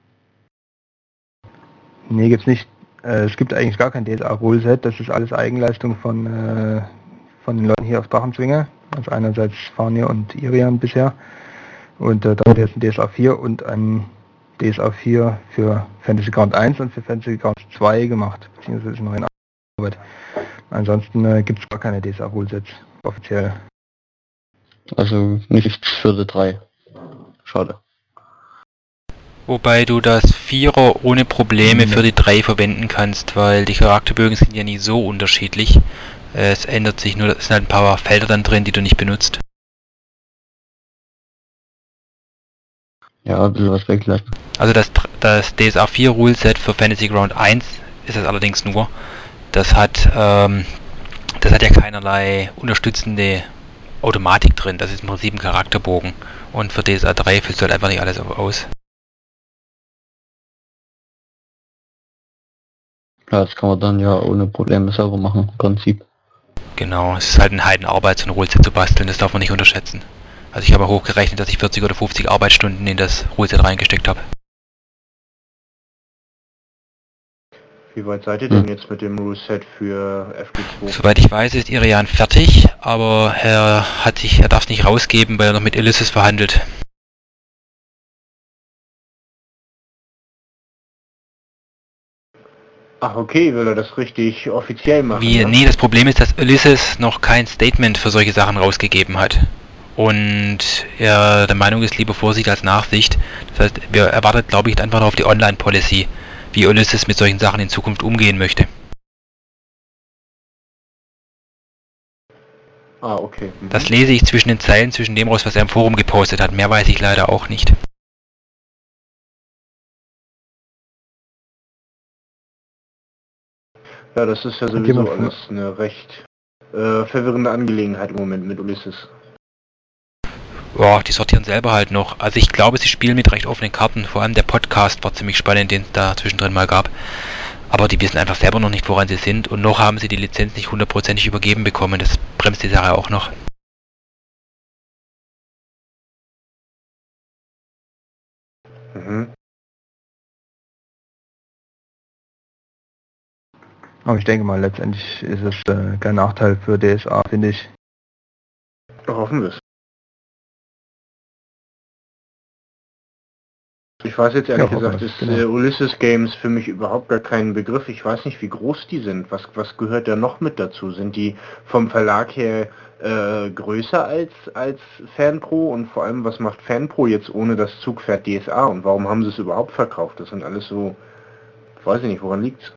Nee, gibt's nicht. Äh, es gibt eigentlich gar kein D S A-Rule-Set, das ist alles Eigenleistung von, äh, von den Leuten hier auf Drachenzwinge. Also einerseits Farnir und Irian bisher. Und äh, da wird jetzt ein D S A vier und ein D S A vier für Fantasy Ground eins und für Fantasy Ground zwei gemacht, beziehungsweise ist noch in Arbeit. Ansonsten äh, gibt es gar keine D S A-Rule-Sets offiziell. Also nichts für die drei. Schade. Wobei du das Vierer ohne Probleme für die drei verwenden kannst, weil die Charakterbögen sind ja nie so unterschiedlich. Es ändert sich nur, es sind halt ein paar Felder dann drin, die du nicht benutzt. Ja, ein bisschen was weglassen. Also das, das D S A vier Ruleset für Fantasy Ground eins ist es allerdings nur. Das hat, ähm, das hat ja keinerlei unterstützende Automatik drin. Das ist im Prinzip ein Charakterbogen. Und für D S A drei füllst du halt einfach nicht alles aus. Ja, das kann man dann ja ohne Probleme selber machen, im Prinzip. Genau, es ist halt eine Heidenarbeit, so ein Ruleset zu basteln, das darf man nicht unterschätzen. Also ich habe hochgerechnet, dass ich vierzig oder fünfzig Arbeitsstunden in das Ruleset reingesteckt habe. Wie weit seid ihr denn jetzt mit dem Ruleset für F G zwei? Soweit ich weiß, ist Irian fertig, aber er hat sich, er darf es nicht rausgeben, weil er noch mit Ulysses verhandelt. Ach okay, will er das richtig offiziell machen? Wie, ne? nee, das Problem ist, dass Ulysses noch kein Statement für solche Sachen rausgegeben hat. Und er der Meinung ist, lieber Vorsicht als Nachsicht. Das heißt, wir erwartet, glaube ich, einfach noch auf die Online-Policy, wie Ulysses mit solchen Sachen in Zukunft umgehen möchte. Ah, okay. Mhm. Das lese ich zwischen den Zeilen, zwischen dem raus, was er im Forum gepostet hat. Mehr weiß ich leider auch nicht. Ja, das ist ja sowieso alles eine recht äh, verwirrende Angelegenheit im Moment mit Ulysses. Boah, die sortieren selber halt noch. Also ich glaube, sie spielen mit recht offenen Karten. Vor allem der Podcast war ziemlich spannend, den es da zwischendrin mal gab. Aber die wissen einfach selber noch nicht, woran sie sind. Und noch haben sie die Lizenz nicht hundertprozentig übergeben bekommen. Das bremst die Sache auch noch. Mhm. Aber ich denke mal, letztendlich ist es äh, kein Nachteil für D S A, finde ich. Hoffen wir es. Ich weiß jetzt ehrlich Ja, gesagt, hoffen ist wir es, genau. äh, Ulysses Games für mich überhaupt gar kein Begriff. Ich weiß nicht, wie groß die sind. Was, was gehört da noch mit dazu? Sind die vom Verlag her äh, größer als, als FanPro? Und vor allem, was macht FanPro jetzt ohne das Zugpferd D S A? Und warum haben sie es überhaupt verkauft? Das sind alles so, ich weiß nicht, woran liegt's?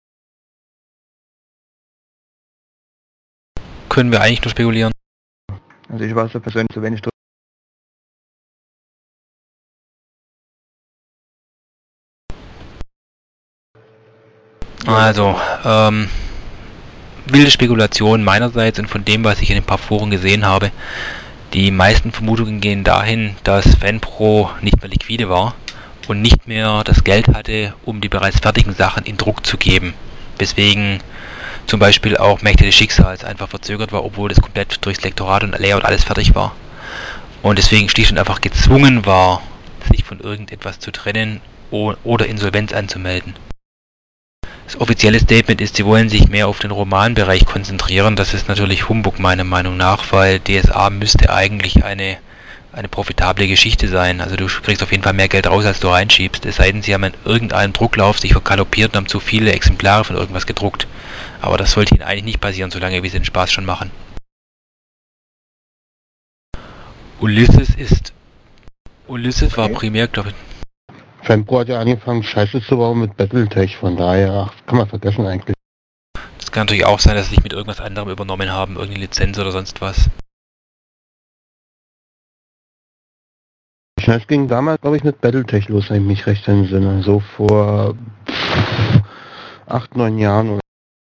Können wir eigentlich nur spekulieren. Also ich weiß da persönlich zu wenig drüber. Also, ähm, wilde Spekulation meinerseits und von dem, was ich in ein paar Foren gesehen habe. Die meisten Vermutungen gehen dahin, dass FanPro nicht mehr liquide war und nicht mehr das Geld hatte, um die bereits fertigen Sachen in Druck zu geben. Weswegen zum Beispiel auch Mächte des Schicksals einfach verzögert war, obwohl das komplett durchs Lektorat und Layout alles fertig war. Und deswegen schlicht und einfach gezwungen war, sich von irgendetwas zu trennen oder Insolvenz anzumelden. Das offizielle Statement ist, sie wollen sich mehr auf den Romanbereich konzentrieren. Das ist natürlich Humbug meiner Meinung nach, weil D S A müsste eigentlich eine eine profitable Geschichte sein. Also du kriegst auf jeden Fall mehr Geld raus, als du reinschiebst. Es sei denn, sie haben in irgendeinem Drucklauf sich vergaloppiert und haben zu viele Exemplare von irgendwas gedruckt. Aber das sollte ihnen eigentlich nicht passieren, solange wir den Spaß schon machen. Ulysses ist... Ulysses okay. war primär, glaube ich... Fanpro hat ja angefangen, Scheiße zu bauen mit Battletech, von daher kann man vergessen eigentlich. Das kann natürlich auch sein, dass sie sich mit irgendwas anderem übernommen haben, irgendeine Lizenz oder sonst was. Es ging damals, glaube ich, mit Battletech los, wenn ich mich recht entsinne, so vor acht, neun Jahren. Oder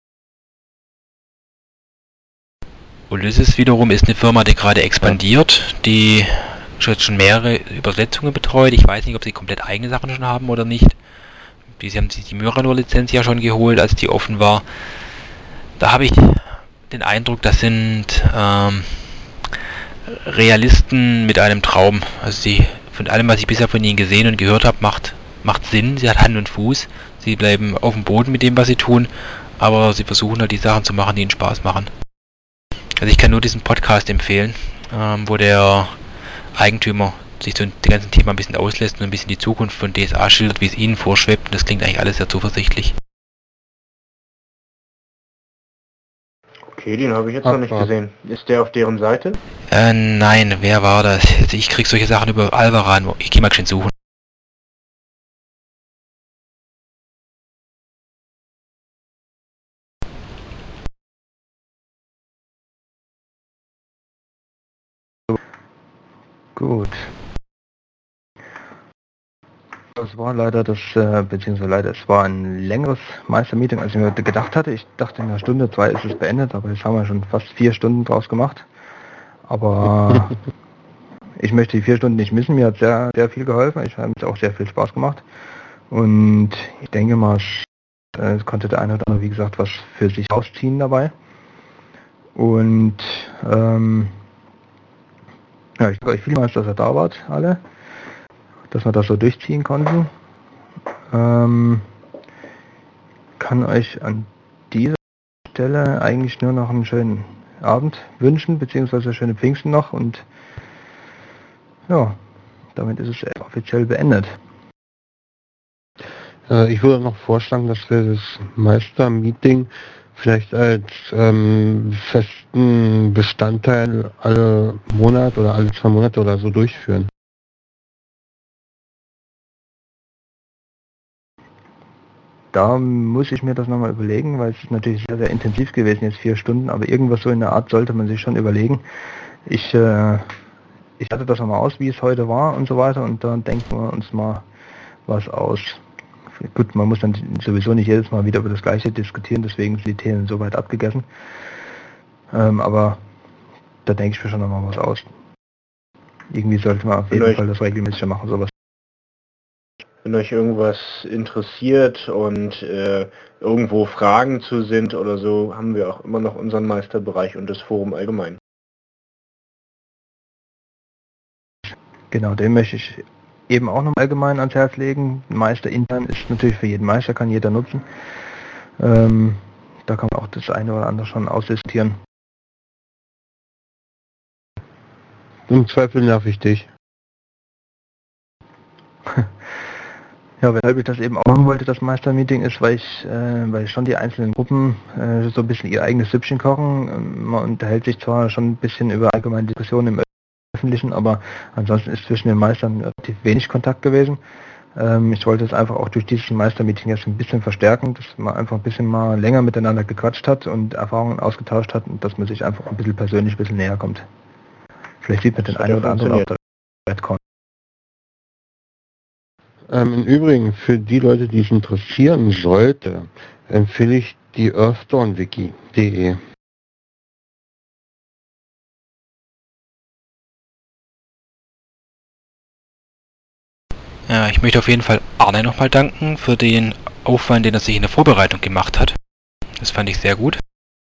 Ulysses wiederum ist eine Firma, die gerade expandiert, die schon mehrere Übersetzungen betreut. Ich weiß nicht, ob sie komplett eigene Sachen schon haben oder nicht. Die, sie haben sich die Myranor-Lizenz ja schon geholt, als die offen war. Da habe ich den Eindruck, das sind ähm, Realisten mit einem Traum. Also die, von allem, was ich bisher von ihnen gesehen und gehört habe, macht, macht Sinn. Sie hat Hand und Fuß. Sie bleiben auf dem Boden mit dem, was sie tun. Aber sie versuchen halt die Sachen zu machen, die ihnen Spaß machen. Also ich kann nur diesen Podcast empfehlen, ähm, wo der Eigentümer sich zu dem ganzen Thema ein bisschen auslässt und ein bisschen die Zukunft von D S A schildert, wie es ihnen vorschwebt. Und das klingt eigentlich alles sehr zuversichtlich. Okay, den habe ich jetzt Ach, noch nicht gesehen. Ist der auf deren Seite? Äh, nein, wer war das? Also ich krieg solche Sachen über Alvaran. Ich gehe mal schön suchen. Gut. Das war leider das, äh, beziehungsweise leider, es war ein längeres Meistermeeting, als ich mir gedacht hatte. Ich dachte, in einer Stunde, zwei ist es beendet, aber jetzt haben wir schon fast vier Stunden draus gemacht. Aber ich möchte die vier Stunden nicht missen. Mir hat sehr, sehr viel geholfen. Ich habe es auch sehr viel Spaß gemacht. Und ich denke mal, es äh, konnte der eine oder andere, wie gesagt, was für sich rausziehen dabei. Und ähm, ja, ich danke euch vielmals, dass ihr da wart, alle. Dass wir das so durchziehen konnten. Ähm, kann euch an dieser Stelle eigentlich nur noch einen schönen Abend wünschen, beziehungsweise schöne Pfingsten noch, und ja, damit ist es offiziell beendet. Äh, ich würde noch vorschlagen, dass wir das Meister-Meeting vielleicht als ähm, festen Bestandteil alle Monat oder alle zwei Monate oder so durchführen. Da muss ich mir das nochmal überlegen, weil es ist natürlich sehr, sehr intensiv gewesen, jetzt vier Stunden, aber irgendwas so in der Art sollte man sich schon überlegen. Ich, äh, ich hatte das nochmal aus, wie es heute war und so weiter, und dann denken wir uns mal was aus. Gut, man muss dann sowieso nicht jedes Mal wieder über das Gleiche diskutieren, deswegen sind die Themen so weit abgegessen. Ähm, aber da denke ich mir schon nochmal was aus. Irgendwie sollte man auf jeden Vielleicht. Fall das regelmäßig machen, sowas. Wenn euch irgendwas interessiert und äh, irgendwo Fragen zu sind oder so, haben wir auch immer noch unseren Meisterbereich und das Forum allgemein. Genau, den möchte ich eben auch noch allgemein ans Herz legen. Meister intern ist natürlich für jeden Meister, kann jeder nutzen. Ähm, da kann man auch das eine oder andere schon ausdiskutieren. Im Zweifel nerv ich dich. Ja, weshalb ich das eben auch machen wollte, das Meistermeeting, ist, weil ich, äh, weil schon die einzelnen Gruppen äh, so ein bisschen ihr eigenes Süppchen kochen. Man unterhält sich zwar schon ein bisschen über allgemeine Diskussionen im Öffentlichen, aber ansonsten ist zwischen den Meistern relativ wenig Kontakt gewesen. Ähm, ich wollte es einfach auch durch dieses Meistermeeting jetzt ein bisschen verstärken, dass man einfach ein bisschen mal länger miteinander gequatscht hat und Erfahrungen ausgetauscht hat und dass man sich einfach ein bisschen persönlich ein bisschen näher kommt. Vielleicht sieht man den einen oder anderen auf der Redcon. Ähm, Im Übrigen, für die Leute, die es interessieren sollte, empfehle ich die earthdawn wiki punkt de. Ja, ich möchte auf jeden Fall Arne nochmal danken für den Aufwand, den er sich in der Vorbereitung gemacht hat. Das fand ich sehr gut.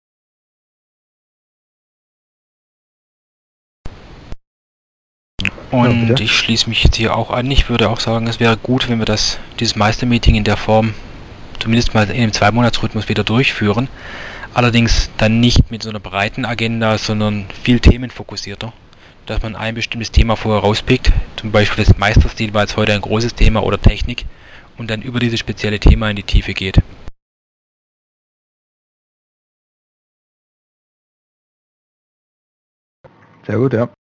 Und ja, ich schließe mich jetzt hier auch an. Ich würde auch sagen, es wäre gut, wenn wir das dieses Meistermeeting in der Form zumindest mal in einem Zwei-Monats-Rhythmus wieder durchführen. Allerdings dann nicht mit so einer breiten Agenda, sondern viel themenfokussierter. dass man ein bestimmtes Thema vorher rauspickt, zum Beispiel das Meisterstil war jetzt heute ein großes Thema oder Technik, und dann über dieses spezielle Thema in die Tiefe geht. Sehr gut, ja.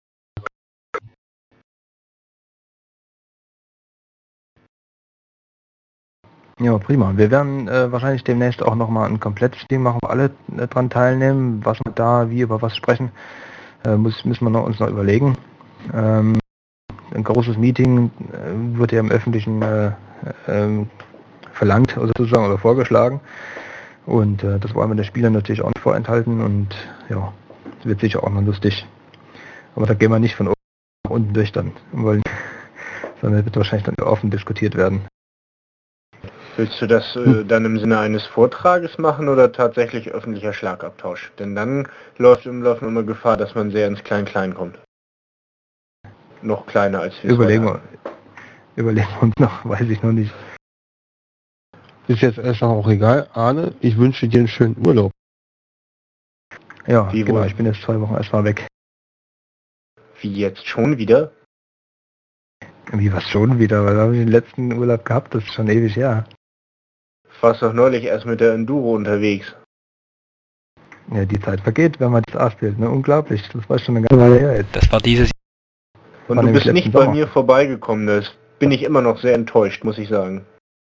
Ja, prima. Wir werden äh, wahrscheinlich demnächst auch nochmal ein komplettes Team machen, wo alle äh, dran teilnehmen. Was wir da, wie, über was sprechen, äh, muss, müssen wir noch, uns noch überlegen. Ähm, ein großes Meeting äh, wird ja im Öffentlichen äh, äh, verlangt oder sozusagen oder vorgeschlagen. Und äh, das wollen wir den Spielern natürlich auch nicht vorenthalten. Und ja, das wird sicher auch mal lustig. Aber da gehen wir nicht von oben nach unten durch dann, wollen, sondern wird wahrscheinlich dann offen diskutiert werden. Willst du das äh, dann im Sinne eines Vortrages machen oder tatsächlich öffentlicher Schlagabtausch? Denn dann läuft im Laufen immer Gefahr, dass man sehr ins Klein-Klein kommt. Noch kleiner als wir. Überlegen wir, überlegen wir uns noch, weiß ich noch nicht. Ist jetzt erstmal auch egal. Arne, ich wünsche dir einen schönen Urlaub. Ja, Wie genau, wohl? ich bin jetzt zwei Wochen erstmal weg. Wie jetzt schon wieder? Wie was schon wieder, weil da habe ich den letzten Urlaub gehabt, das ist schon ewig her. Warst doch neulich erst mit der Enduro unterwegs. Ja, die Zeit vergeht, wenn man das A spielt, ne? Unglaublich, das war schon eine ganze Weile her jetzt. Das war dieses Und War du nämlich bist nicht letzten bei Sommer. mir vorbeigekommen, das bin ich immer noch sehr enttäuscht, muss ich sagen.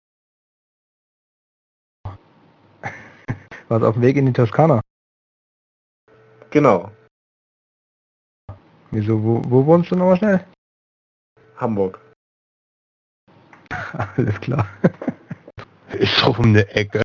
War es auf dem Weg in die Toskana? Genau, Wieso, wo, wo wohnst du nochmal schnell? Hamburg. Alles klar. Ist doch um eine Ecke.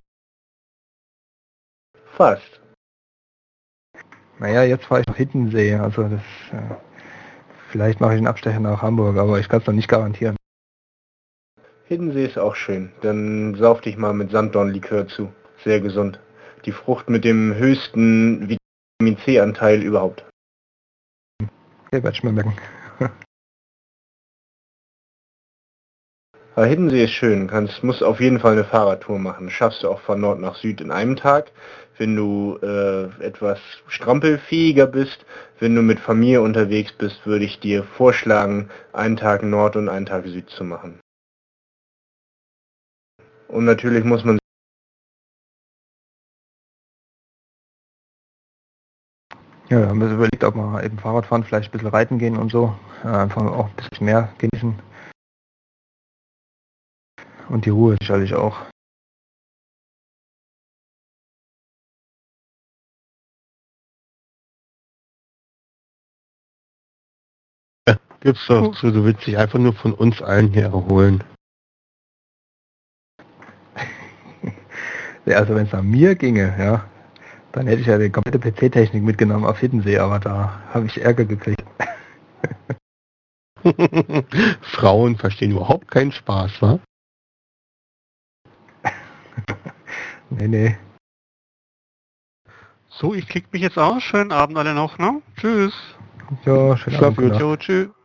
Fast. Naja, jetzt fahre ich nach Hiddensee, also das, äh, vielleicht mache ich einen Abstecher nach Hamburg, aber ich kann es noch nicht garantieren. Hiddensee ist auch schön. Dann sauf dich mal mit Sanddornlikör zu. Sehr gesund. Die Frucht mit dem höchsten Vitamin C-Anteil überhaupt. Okay, werde ich mir merken. Aber Hiddensee ist schön. Kannst, musst auf jeden Fall eine Fahrradtour machen. Schaffst du auch von Nord nach Süd in einem Tag. Wenn du äh, etwas strampelfähiger bist, wenn du mit Familie unterwegs bist, würde ich dir vorschlagen, einen Tag Nord und einen Tag Süd zu machen. Und natürlich muss man Ja, wir haben uns überlegt, ob wir eben Fahrrad fahren, vielleicht ein bisschen reiten gehen und so. Äh, einfach auch ein bisschen mehr genießen. Und die Ruhe sicherlich auch. Gibt's doch zu, du willst dich einfach nur von uns allen hier erholen. Ja, also wenn es nach mir ginge, ja, dann hätte ich ja die komplette P C-Technik mitgenommen auf Hiddensee, aber da habe ich Ärger gekriegt. Frauen verstehen überhaupt keinen Spaß, wa? Nee, nee. So, ich krieg mich jetzt aus. Schönen Abend alle noch, ne? Tschüss. Ja, schönen Schlaf Abend gut. noch. Jo, tschüss.